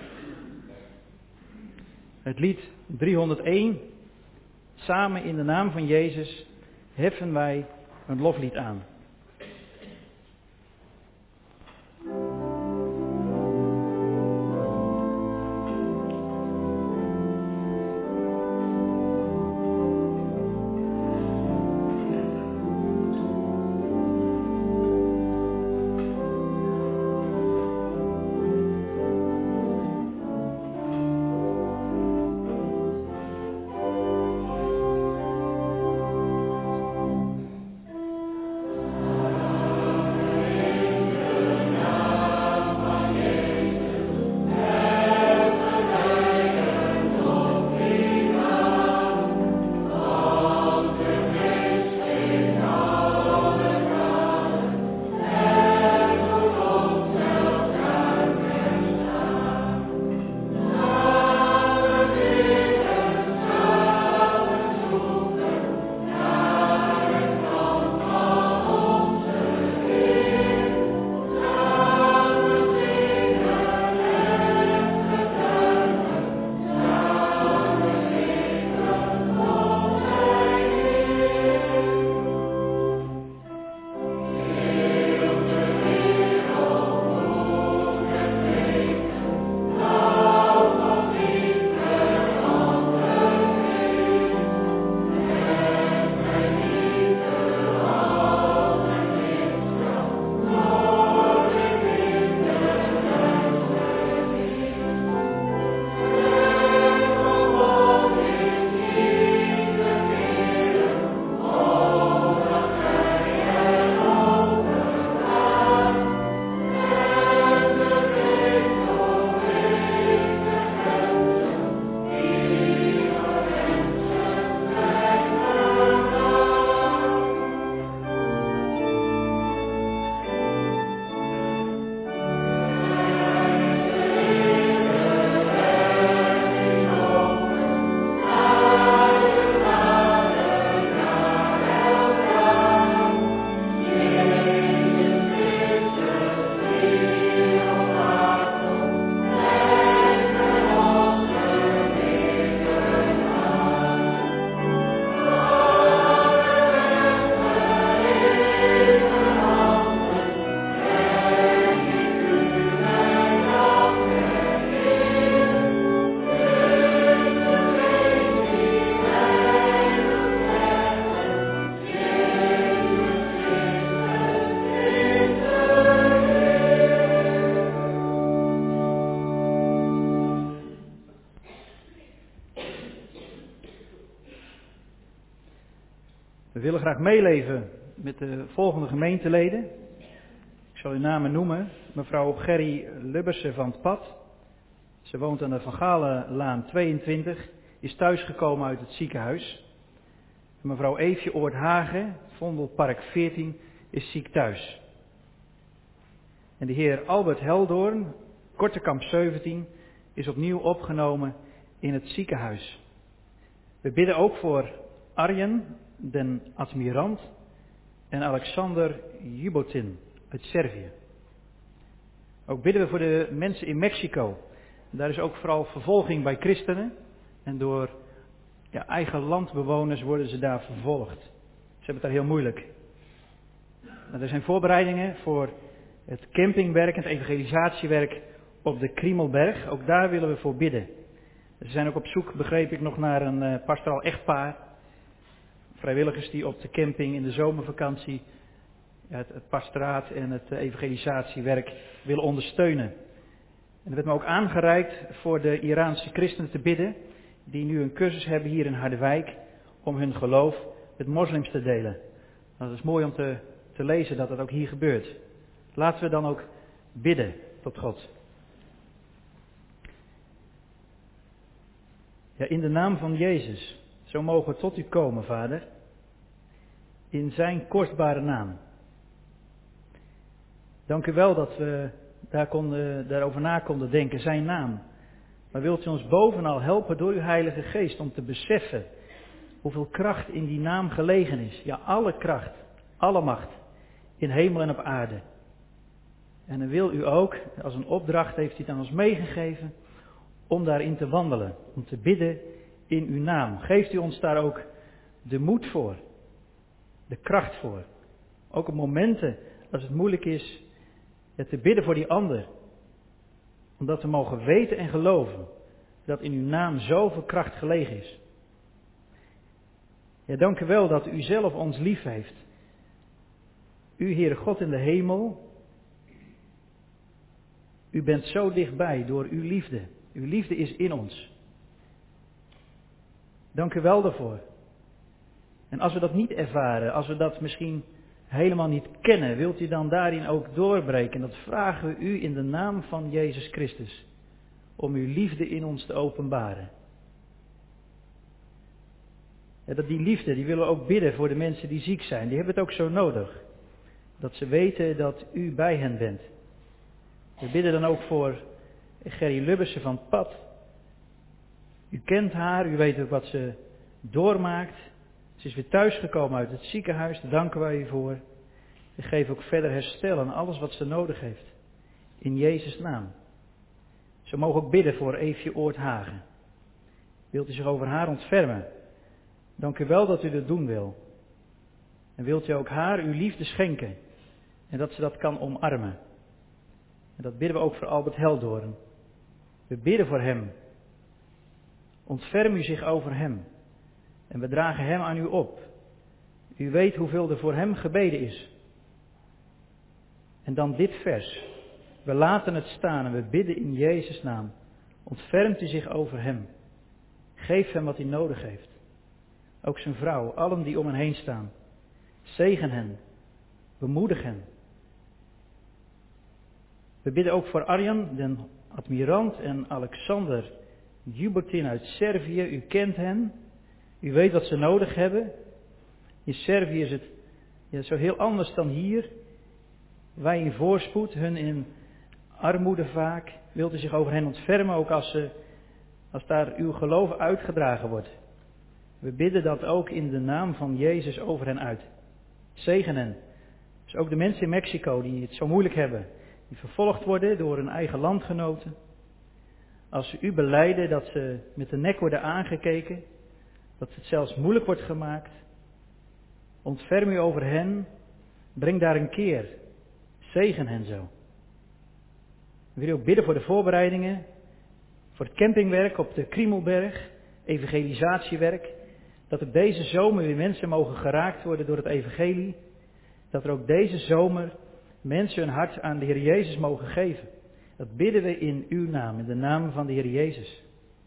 Het lied driehonderdéén. Samen in de naam van Jezus heffen wij een loflied aan. We willen graag meeleven met de volgende gemeenteleden. Ik zal uw namen noemen. Mevrouw Gerry Lubbersen van het Pad. Ze woont aan de Van Galenlaan tweeëntwintig. Is thuisgekomen uit het ziekenhuis. En mevrouw Eefje Oorthagen, Vondelpark veertien, is ziek thuis. En de heer Albert Heldoorn, Kortekamp zeventien, is opnieuw opgenomen in het ziekenhuis. We bidden ook voor Arjen den Admirant en Alexander Jubotin uit Servië. Ook bidden we voor de mensen in Mexico. Daar is ook vooral vervolging bij christenen. En door ja, eigen landbewoners worden ze daar vervolgd. Ze hebben het daar heel moeilijk. Nou, er zijn voorbereidingen voor het campingwerk en het evangelisatiewerk op de Kriemelberg. Ook daar willen we voor bidden. Ze zijn ook op zoek, begreep ik, nog naar een uh, pastoraal echtpaar. Vrijwilligers die op de camping in de zomervakantie ja, het, het pastoraat en het uh, evangelisatiewerk willen ondersteunen. En er werd me ook aangereikt voor de Iraanse christenen te bidden, die nu een cursus hebben hier in Harderwijk om hun geloof met moslims te delen. Dat is mooi om te, te lezen dat dat ook hier gebeurt. Laten we dan ook bidden tot God. Ja, in de naam van Jezus, zo mogen we tot u komen, Vader. In zijn kostbare naam. Dank u wel dat we daar konden, daarover na konden denken, zijn naam. Maar wilt u ons bovenal helpen door uw Heilige Geest om te beseffen hoeveel kracht in die naam gelegen is. Ja, alle kracht, alle macht, in hemel en op aarde. En dan wil u ook, als een opdracht heeft u het aan ons meegegeven, om daarin te wandelen, om te bidden in uw naam. Geeft u ons daar ook de moed voor, de kracht voor. Ook op momenten als het moeilijk is, te bidden voor die ander. Omdat we mogen weten en geloven dat in uw naam zoveel kracht gelegen is. Ja, dank u wel dat u zelf ons lief heeft. U, Heere God in de hemel, u bent zo dichtbij door uw liefde. Uw liefde is in ons. Dank u wel daarvoor. En als we dat niet ervaren, als we dat misschien helemaal niet kennen, wilt u dan daarin ook doorbreken? En dat vragen we u in de naam van Jezus Christus. Om uw liefde in ons te openbaren. Ja, dat die liefde, die willen we ook bidden voor de mensen die ziek zijn. Die hebben het ook zo nodig. Dat ze weten dat u bij hen bent. We bidden dan ook voor Gerry Lubbersen van Pad. U kent haar, u weet ook wat ze doormaakt. Ze is weer thuisgekomen uit het ziekenhuis, daar danken wij u voor. We geven ook verder herstel aan alles wat ze nodig heeft. In Jezus' naam. Ze mogen ook bidden voor Eefje Oorthagen. Wilt u zich over haar ontfermen? Dank u wel dat u dat doen wil. En wilt u ook haar uw liefde schenken. En dat ze dat kan omarmen. En dat bidden we ook voor Albert Heldoorn. We bidden voor hem. Ontferm u zich over hem. En we dragen hem aan u op. U weet hoeveel er voor hem gebeden is. En dan dit vers. We laten het staan en we bidden in Jezus' naam. Ontfermt u zich over hem. Geef hem wat hij nodig heeft. Ook zijn vrouw, allen die om hen heen staan. Zegen hen. Bemoedig hen. We bidden ook voor Arjan, den admirant, en Alexander Jubotin uit Servië. U kent hen. U weet wat ze nodig hebben. In Servië is het ja, zo heel anders dan hier. Wij in voorspoed, hun in armoede vaak. Wilt u zich over hen ontfermen, ook als, ze, als daar uw geloof uitgedragen wordt. We bidden dat ook in de naam van Jezus over hen uit. Zegen hen. Dus ook de mensen in Mexico die het zo moeilijk hebben. Die vervolgd worden door hun eigen landgenoten. Als ze u belijden dat ze met de nek worden aangekeken. Dat het zelfs moeilijk wordt gemaakt. Ontferm u over hen. Breng daar een keer. Zegen hen zo. We willen ook bidden voor de voorbereidingen. Voor het campingwerk op de Kriemelberg. Evangelisatiewerk. Dat ook deze zomer weer mensen mogen geraakt worden door het evangelie. Dat er ook deze zomer mensen hun hart aan de Heer Jezus mogen geven. Dat bidden we in uw naam, in de naam van de Heer Jezus.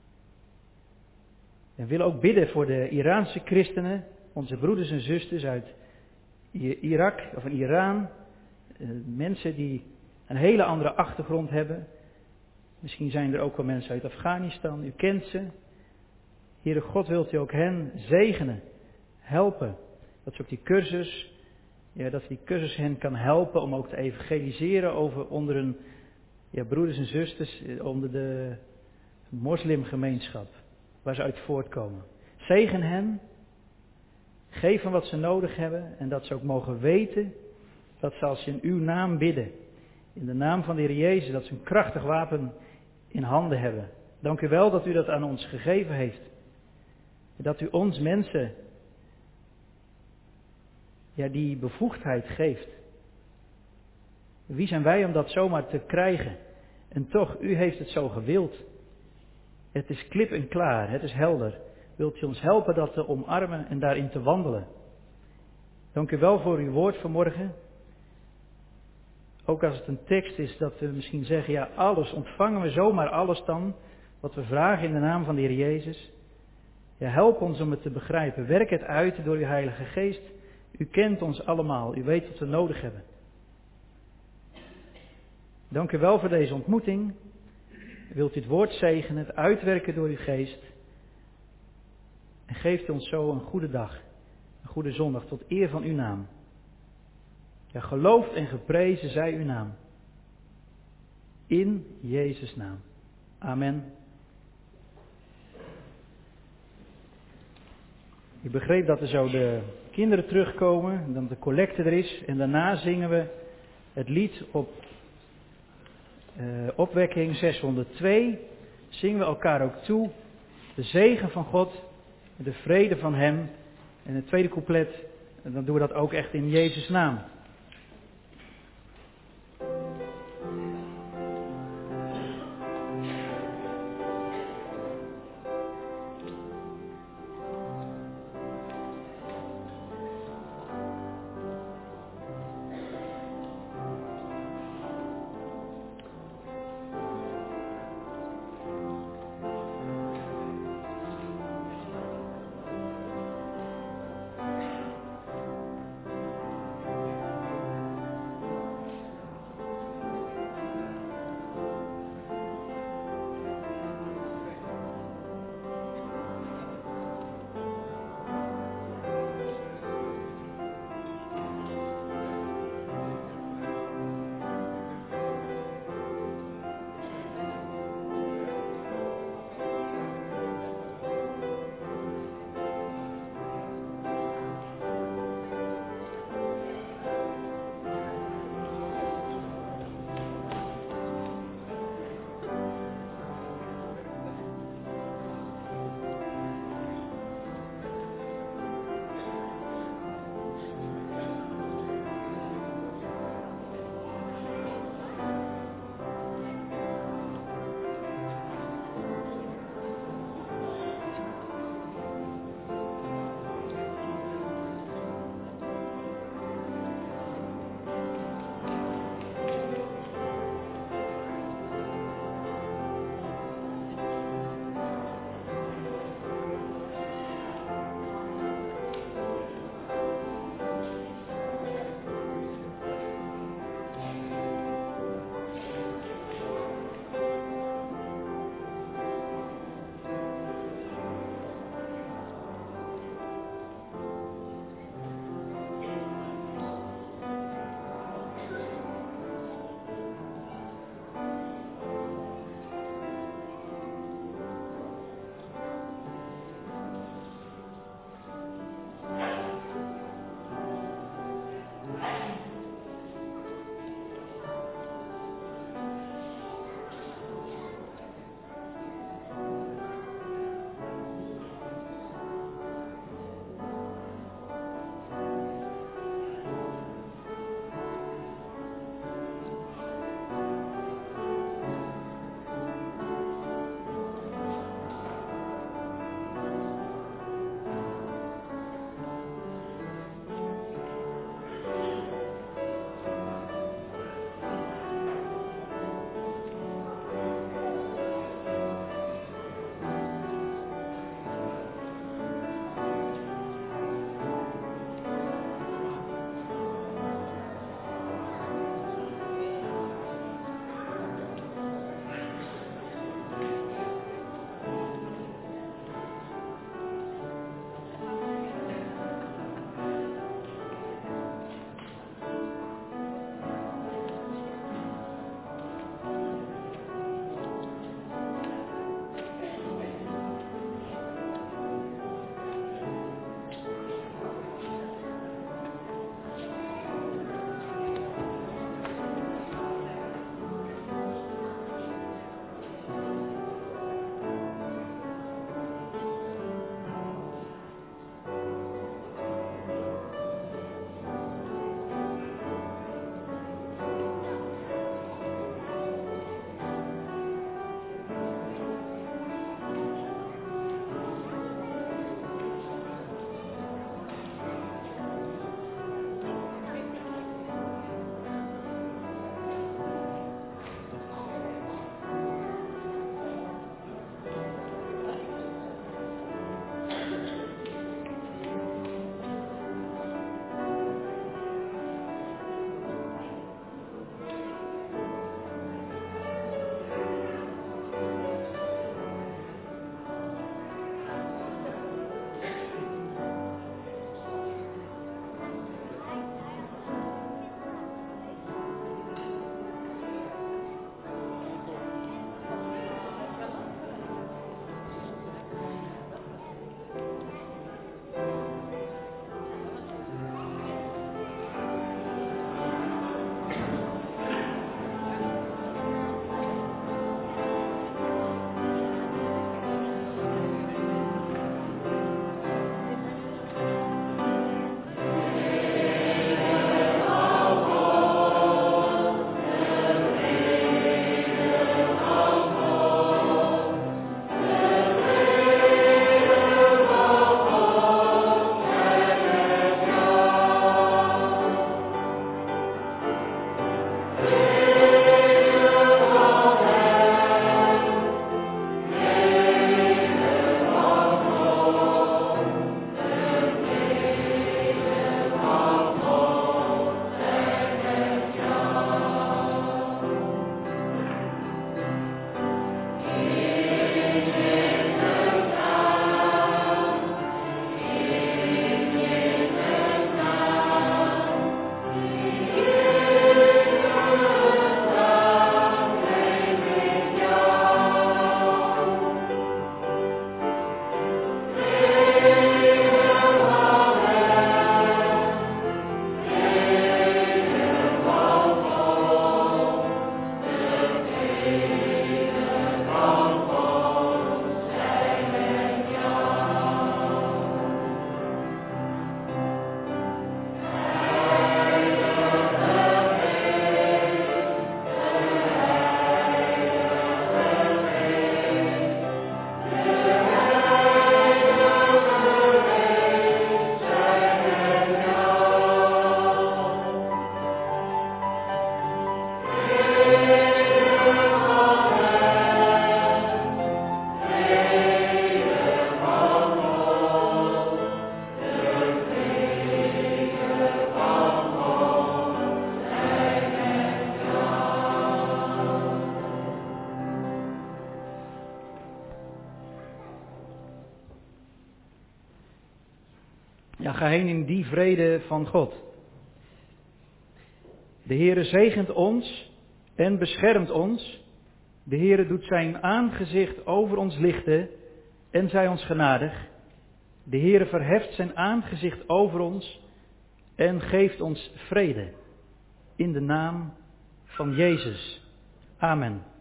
En we willen ook bidden voor de Iraanse christenen, onze broeders en zusters uit Irak of Iran. Mensen die een hele andere achtergrond hebben. Misschien zijn er ook wel mensen uit Afghanistan, u kent ze. Heere God, wilt u ook hen zegenen, helpen. Dat ze ook die cursus Ja, dat die cursus hen kan helpen om ook te evangeliseren over onder hun ja, broeders en zusters, onder de moslimgemeenschap waar ze uit voortkomen. Zegen hen, geef hen wat ze nodig hebben en dat ze ook mogen weten dat ze als ze in uw naam bidden, in de naam van de Heer Jezus, dat ze een krachtig wapen in handen hebben. Dank u wel dat u dat aan ons gegeven heeft. Dat u ons mensen ja, die bevoegdheid geeft. Wie zijn wij om dat zomaar te krijgen? En toch, u heeft het zo gewild. Het is klip en klaar, het is helder. Wilt u ons helpen dat te omarmen en daarin te wandelen? Dank u wel voor uw woord vanmorgen. Ook als het een tekst is dat we misschien zeggen, ja, alles, ontvangen we zomaar alles dan, wat we vragen in de naam van de Heer Jezus. Ja, help ons om het te begrijpen. Werk het uit door uw Heilige Geest. U kent ons allemaal, u weet wat we nodig hebben. Dank u wel voor deze ontmoeting. Wilt u het woord zegenen, het uitwerken door uw geest. En geeft ons zo een goede dag, een goede zondag tot eer van uw naam. Ja, geloofd en geprezen zij uw naam. In Jezus' naam. Amen. Ik begreep dat er zo de kinderen terugkomen, dat de collecte er is. En daarna zingen we het lied op uh, opwekking zeshonderdtwee. Zingen we elkaar ook toe. De zegen van God, de vrede van Hem. En het tweede couplet, en dan doen we dat ook echt in Jezus' naam. Ja, ga heen in die vrede van God. De Heere zegent ons en beschermt ons. De Heere doet zijn aangezicht over ons lichten en zij ons genadig. De Heere verheft zijn aangezicht over ons en geeft ons vrede. In de naam van Jezus. Amen.